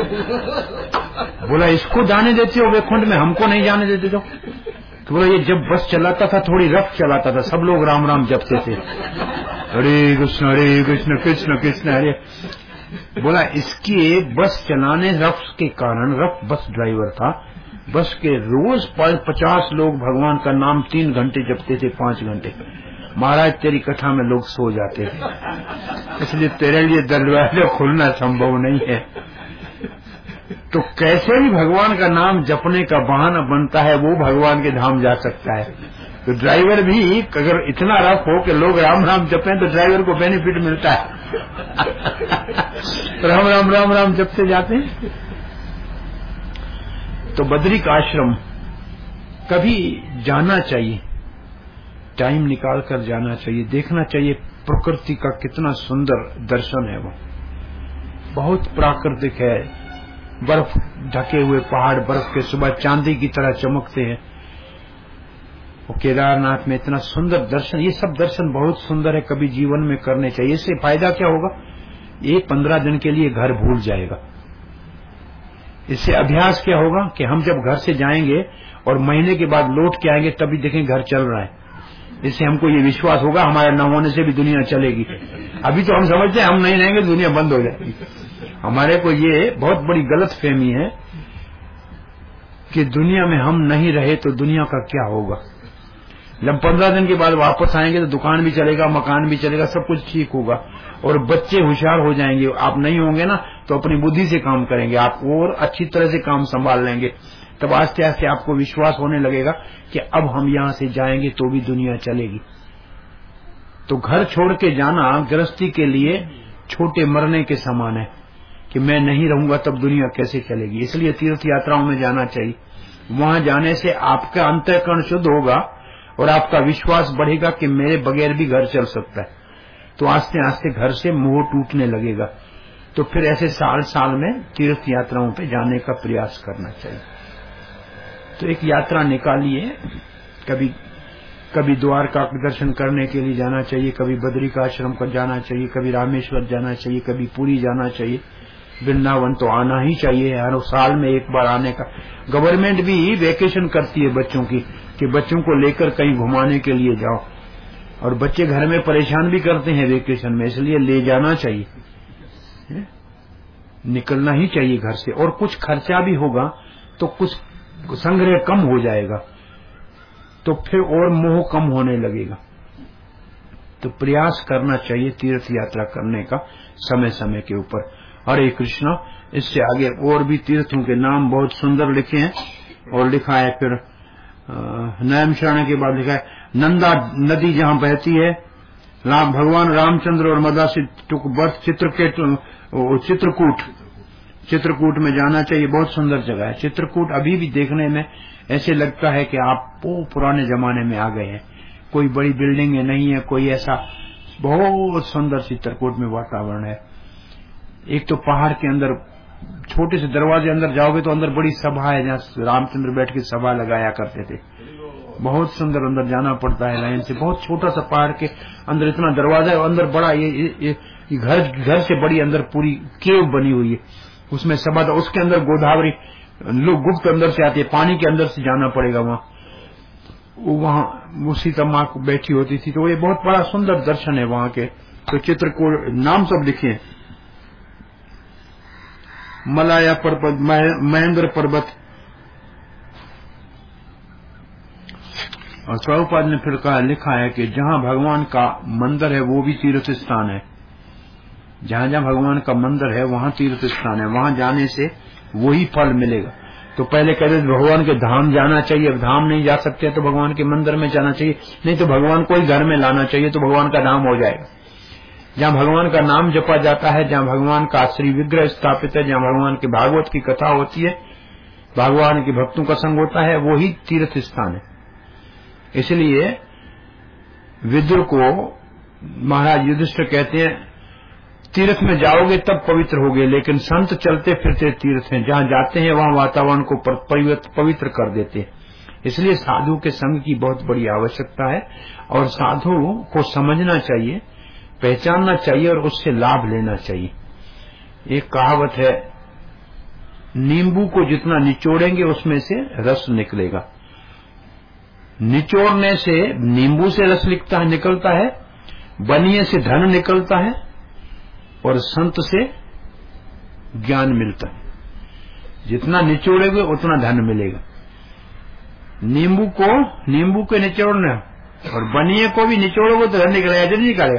बोला इसको जाने देते हो वैकुंठ में, हमको नहीं जाने देते तो? तो बोला ये जब बस चलाता था थोड़ी रफ चलाता था, सब लोग राम राम जपते थे, हरे कृष्ण हरे कृष्ण कृष्ण कृष्ण हरे। बोला इसके बस चलाने रफ के कारण, रफ बस ड्राइवर था, बस के रोज पचास लोग भगवान का नाम तीन घंटे जपते थे, पांच घंटे। महाराज तेरी कथा में लोग सो जाते थे, इसलिए तेरे लिए दरवाजा खुलना संभव नहीं है। तो कैसे भी भगवान का नाम जपने का बहाना बनता है, वो भगवान के धाम जा सकता है। तो ड्राइवर भी अगर इतना रफ हो कि लोग राम राम जपें तो ड्राइवर को बेनिफिट मिलता है। राम राम राम राम जपते जाते हैं। तो बद्रिक आश्रम कभी जाना चाहिए, टाइम निकाल कर जाना चाहिए, देखना चाहिए प्रकृति का कितना सुंदर दर्शन है। वो बहुत प्राकृतिक है, बर्फ ढके हुए पहाड़ बर्फ के सुबह चांदी की तरह चमकते हैं। वो केदारनाथ में इतना सुंदर दर्शन, ये सब दर्शन बहुत सुंदर है, कभी जीवन में करने चाहिए। इससे फायदा क्या होगा, ये पंद्रह दिन के लिए घर भूल जाएगा। इससे अभ्यास क्या होगा कि हम जब घर से जाएंगे और महीने के बाद लौट के आएंगे तभी देखें घर चल रहा है। इससे हमको ये विश्वास होगा हमारे न होने से भी दुनिया चलेगी। अभी तो हम समझते हैं हम नहीं रहेंगे दुनिया बंद हो जाएगी। हमारे को ये बहुत बड़ी गलत फहमी है कि दुनिया में हम नहीं रहे तो दुनिया का क्या होगा। जब पंद्रह दिन के बाद वापस आएंगे तो दुकान भी चलेगा, मकान भी चलेगा, सब कुछ ठीक होगा और बच्चे होशियार हो जाएंगे। आप नहीं होंगे ना तो अपनी बुद्धि से काम करेंगे, आप और अच्छी तरह से काम संभाल लेंगे। तब आस्ते आस्ते आपको विश्वास होने लगेगा कि अब हम यहां से जाएंगे तो भी दुनिया चलेगी। तो घर छोड़ के जाना गृहस्थी के लिए छोटे मरने के समान है कि मैं नहीं रहूंगा तब दुनिया कैसे चलेगी। इसलिए तीर्थ यात्राओं में जाना चाहिए। वहां जाने से आपका अंतःकरण शुद्ध होगा और आपका विश्वास बढ़ेगा कि मेरे बगैर भी घर चल सकता है। तो आस्ते आस्ते घर से मोह टूटने लगेगा। तो फिर ऐसे साल साल में तीर्थ यात्राओं पे जाने का प्रयास करना चाहिए। तो एक यात्रा निकालिए, कभी कभी द्वारका के दर्शन करने के लिए जाना चाहिए, कभी बद्री का आश्रम को जाना चाहिए, कभी रामेश्वर जाना चाहिए, कभी पुरी जाना चाहिए। वृंदावन तो आना ही चाहिए, हर साल में एक बार आने का। गवर्नमेंट भी वेकेशन करती है बच्चों की कि बच्चों को लेकर कहीं घुमाने के लिए जाओ, और बच्चे घर में परेशान भी करते हैं वेकेशन में, इसलिए ले जाना चाहिए, निकलना ही चाहिए घर से। और कुछ खर्चा भी होगा तो कुछ संग्रह कम हो जाएगा, तो फिर और मोह कम होने लगेगा। तो प्रयास करना चाहिए तीर्थ यात्रा करने का समय समय के ऊपर। हरे कृष्णा। इससे आगे और भी तीर्थों के नाम बहुत सुंदर लिखे हैं, और लिखा है फिर नयम शरण के बाद लिखा है नंदा नदी जहां बहती है, राम भगवान रामचंद्र और मदा से बर्थ चित्रकूट चित्रकूट चित्रकूट में जाना चाहिए। बहुत सुंदर जगह है चित्रकूट। अभी भी देखने में ऐसे लगता है कि आप वो पुराने जमाने में आ गए हैं। कोई बड़ी बिल्डिंग नहीं है, कोई ऐसा, बहुत सुंदर चित्रकूट में वातावरण है। एक तो पहाड़ के अंदर छोटे से दरवाजे अंदर जाओगे तो अंदर बड़ी सभा है जहाँ रामचंद्र बैठ के सभा लगाया करते थे। बहुत सुंदर, अंदर जाना पड़ता है लाइन से। बहुत छोटा सा पहाड़ के अंदर इतना दरवाजा है, अंदर बड़ा ये, ये, ये घर घर से बड़ी अंदर पूरी केव बनी हुई है, उसमें सभा था। उसके अंदर गोदावरी लोग गुप्त अंदर से आते हैं, पानी के अंदर से जाना पड़ेगा वहां। वहां सीता माँ को बैठी होती थी, तो ये बहुत बड़ा सुंदर दर्शन है वहां के। तो चित्रकूट नाम सब लिखे, मलाया पर्वत, महेंद्र पर्वत। और प्रभुपाद ने फिर कहा, लिखा है कि जहां भगवान का मंदिर है वो भी तीर्थ स्थान है। जहां जहां भगवान का मंदिर है वहां तीर्थ स्थान है, वहां जाने से वही फल मिलेगा। तो पहले कहते थे भगवान के धाम जाना चाहिए, अब धाम नहीं जा सकते तो भगवान के मंदिर में जाना चाहिए, नहीं तो भगवान को ही घर में लाना चाहिए तो भगवान का धाम हो जाएगा। जहां भगवान का नाम जपा जाता है, जहां भगवान का श्री विग्रह स्थापित है, जहां भगवान की भागवत की कथा होती है, भगवान के भक्तों का संग होता है, वो ही तीर्थ स्थान है। इसलिए विदुर को महाराज युधिष्ठिर कहते हैं, तीर्थ में जाओगे तब पवित्र होगे, लेकिन संत चलते फिरते तीर्थ हैं, जहां जाते हैं वहां वातावरण को पवित्र कर देते हैं। इसलिए साधु के संग की बहुत बड़ी आवश्यकता है, और साधु को समझना चाहिए, पहचानना चाहिए और उससे लाभ लेना चाहिए। एक कहावत है, नींबू को जितना निचोड़ेंगे उसमें से रस निकलेगा। निचोड़ने से नींबू से रस निकलता है निकलता है बनिए से धन निकलता है, और संत से ज्ञान मिलता है। जितना निचोड़ेंगे उतना धन मिलेगा। नींबू को नींबू के निचोड़ना और बनिए को भी निचोड़ोगे तो धन निकलेगा, जब निकलेगा।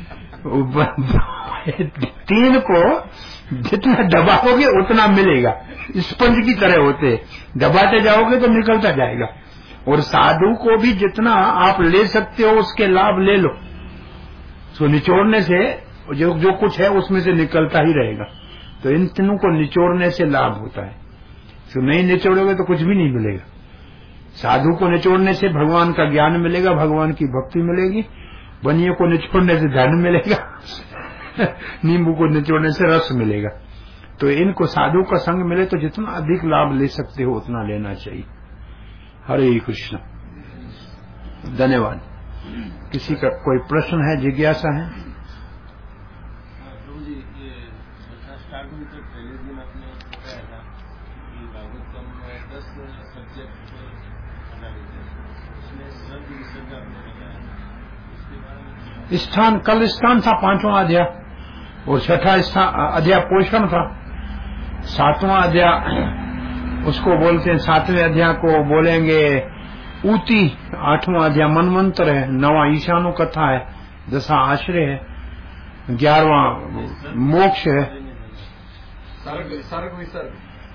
तीन को जितना दबाओगे उतना मिलेगा, स्पंज की तरह होते, दबाते जाओगे तो निकलता जाएगा। और साधु को भी जितना आप ले सकते हो उसके लाभ ले लो। तो निचोड़ने से जो जो कुछ है उसमें से निकलता ही रहेगा। तो इन तीनों को निचोड़ने से लाभ होता है। तो नहीं निचोड़ोगे तो कुछ भी नहीं मिलेगा। साधु को निचोड़ने से भगवान का ज्ञान मिलेगा, भगवान की भक्ति मिलेगी। बनिए को निचोड़ने से धन मिलेगा, नींबू को निचोड़ने से रस मिलेगा। तो इनको साधु का संग मिले तो जितना अधिक लाभ ले सकते हो उतना लेना चाहिए। हरे कृष्ण। धन्यवाद। किसी का कोई प्रश्न है, जिज्ञासा है?
प्रभु जी, ये स्टार्टिंग से पहले दिन आपने बताया था कि भागवतम में दस सब्जेक्ट आधारित है, उसमें सर्ग विसर्ग आपने बताया, उसके बारे में
स्थान, कल स्थान था पांचवां अध्याय, और छठा अध्याय पोषण था। सातवां अध्याय उसको बोलते हैं, सातवें अध्याय को बोलेंगे ऊती। आठवां अध्याय मनवंतर है। नवा ईशानु कथा है। दसा आश्रय है। ग्यारहवां मोक्ष है।
सर्ग सर्ग विसर्ग।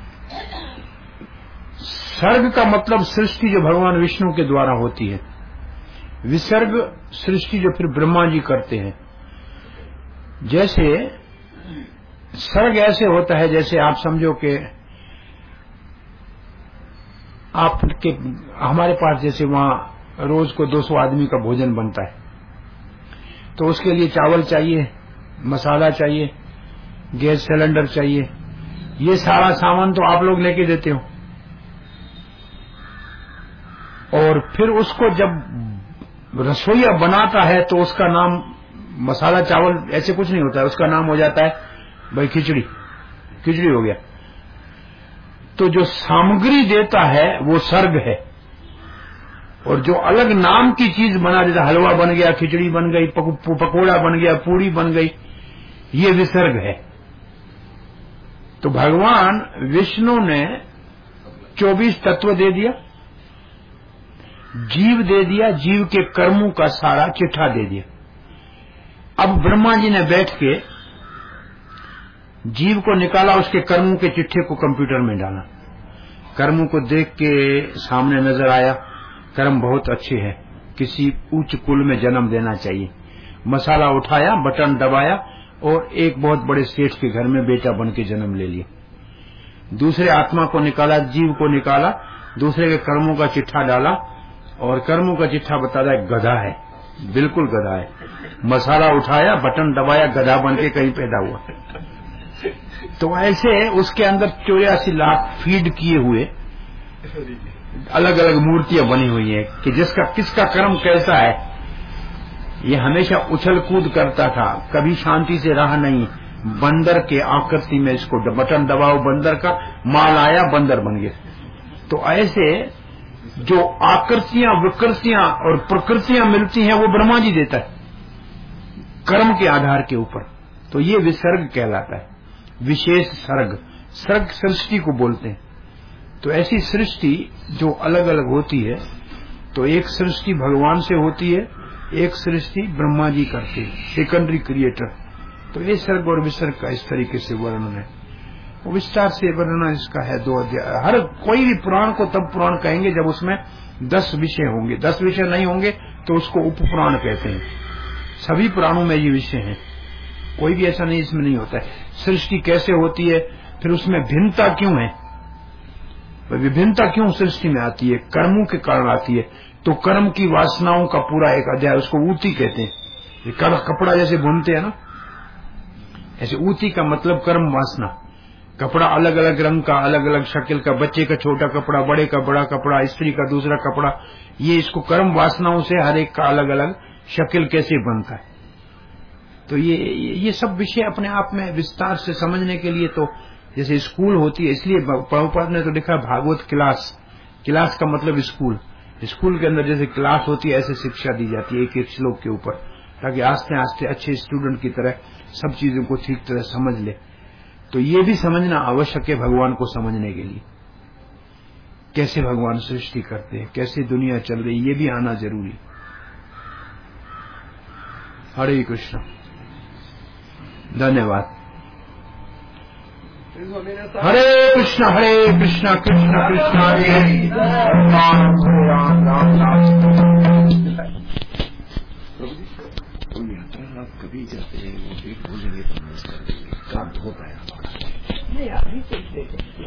सर्ग का मतलब सृष्टि जो भगवान विष्णु के द्वारा होती है। विसर्ग सृष्टि जो फिर ब्रह्मा जी करते हैं। जैसे सर्ग ऐसे होता है जैसे आप समझो कि आपके हमारे पास जैसे वहां रोज को दो सौ आदमी का भोजन बनता है, तो उसके लिए चावल चाहिए, मसाला चाहिए, गैस सिलेंडर चाहिए। ये सारा सामान तो आप लोग लेके देते हो, और फिर उसको जब रसोईया बनाता है तो उसका नाम मसाला चावल ऐसे कुछ नहीं होता है, उसका नाम हो जाता है भाई खिचड़ी, खिचड़ी हो गया। तो जो सामग्री देता है वो सर्ग है, और जो अलग नाम की चीज बना देता, हलवा बन गया, खिचड़ी बन गई, पकोड़ा बन गया, पूरी बन गई, ये विसर्ग है। तो भगवान विष्णु ने चौबीस तत्व दे दिया, जीव दे दिया, जीव के कर्मों का सारा चिट्ठा दे दिया। अब ब्रह्मा जी ने बैठ के जीव को निकाला, उसके कर्मों के चिट्ठे को कंप्यूटर में डाला, कर्मों को देख के सामने नजर आया कर्म बहुत अच्छे हैं, किसी उच्च कुल में जन्म देना चाहिए। मसाला उठाया, बटन दबाया और एक बहुत बड़े सेठ के घर में बेटा बन के जन्म ले लिया। दूसरे आत्मा को निकाला, जीव को निकाला, दूसरे के कर्मों का चिट्ठा डाला, और कर्मों का चिट्ठा बताता है गधा है, बिल्कुल गधा है। मसाला उठाया, बटन दबाया, गधा बन के कहीं पैदा हुआ। तो ऐसे उसके अंदर चौरासी लाख फीड किए हुए अलग अलग मूर्तियां बनी हुई हैं कि जिसका किसका कर्म कैसा है। ये हमेशा उछल कूद करता था, कभी शांति से रहा नहीं। बंदर के आकृति में इसको बटन दबाओ बंदर का, माल आया बंदर बन गया। तो ऐसे जो आकृतियां, विकृतियां और प्रकृतियां मिलती हैं वो ब्रह्मा जी देता है कर्म के आधार के ऊपर। तो ये विसर्ग कहलाता है, विशेष सर्ग। सर्ग सृष्टि को बोलते हैं। तो ऐसी सृष्टि जो अलग अलग होती है, तो एक सृष्टि भगवान से होती है, एक सृष्टि ब्रह्मा जी करते हैं, सेकेंडरी क्रिएटर। तो ये सर्ग और विसर्ग का इस तरीके से वर्णन है। वो विस्तार से वर्णन इसका है दो अध्याय। हर कोई भी पुराण को तब पुराण कहेंगे जब उसमें दस विषय होंगे। दस विषय नहीं होंगे तो उसको उपपुराण कहते हैं। सभी पुराणों में ये विषय हैं, कोई भी ऐसा नहीं इसमें नहीं होता है। सृष्टि कैसे होती है, फिर उसमें भिन्नता क्यों है, विभिन्नता क्यों सृष्टि में आती है, कर्मों के कारण आती है। तो कर्म की वासनाओं का पूरा एक अध्याय, उसको ऊती कहते हैं। ये कपड़ा जैसे बुनते हैं ना, ऐसे ऊती का मतलब कर्म वासना। कपड़ा अलग अलग रंग का, अलग अलग शक्ल का, बच्चे का छोटा कपड़ा, बड़े का बड़ा कपड़ा, स्त्री का दूसरा कपड़ा, ये इसको कर्म वासनाओं से हर एक का अलग अलग शक्ल कैसे बनता है। तो ये ये सब विषय अपने आप में विस्तार से समझने के लिए तो जैसे स्कूल होती है, इसलिए प्रभुपाद ने तो लिखा भागवत क्लास। क्लास का मतलब स्कूल। स्कूल के अंदर जैसे क्लास होती है ऐसे शिक्षा दी जाती है एक एक श्लोक के ऊपर, ताकि आस्ते आस्ते अच्छे स्टूडेंट की तरह सब चीजों को ठीक तरह समझ ले। तो ये भी समझना आवश्यक है भगवान को समझने के लिए, कैसे भगवान सृष्टि करते हैं, कैसे दुनिया चल रही, ये भी आना जरूरी। हरे कृष्ण, धन्यवाद। हरे कृष्ण हरे कृष्ण कृष्ण कृष्ण हरे हरे, राम राम राम राम। आप कभी जाते हैं वो डेट भूलेंगे तो नमस्कार देंगे, काम होता है नहीं अभी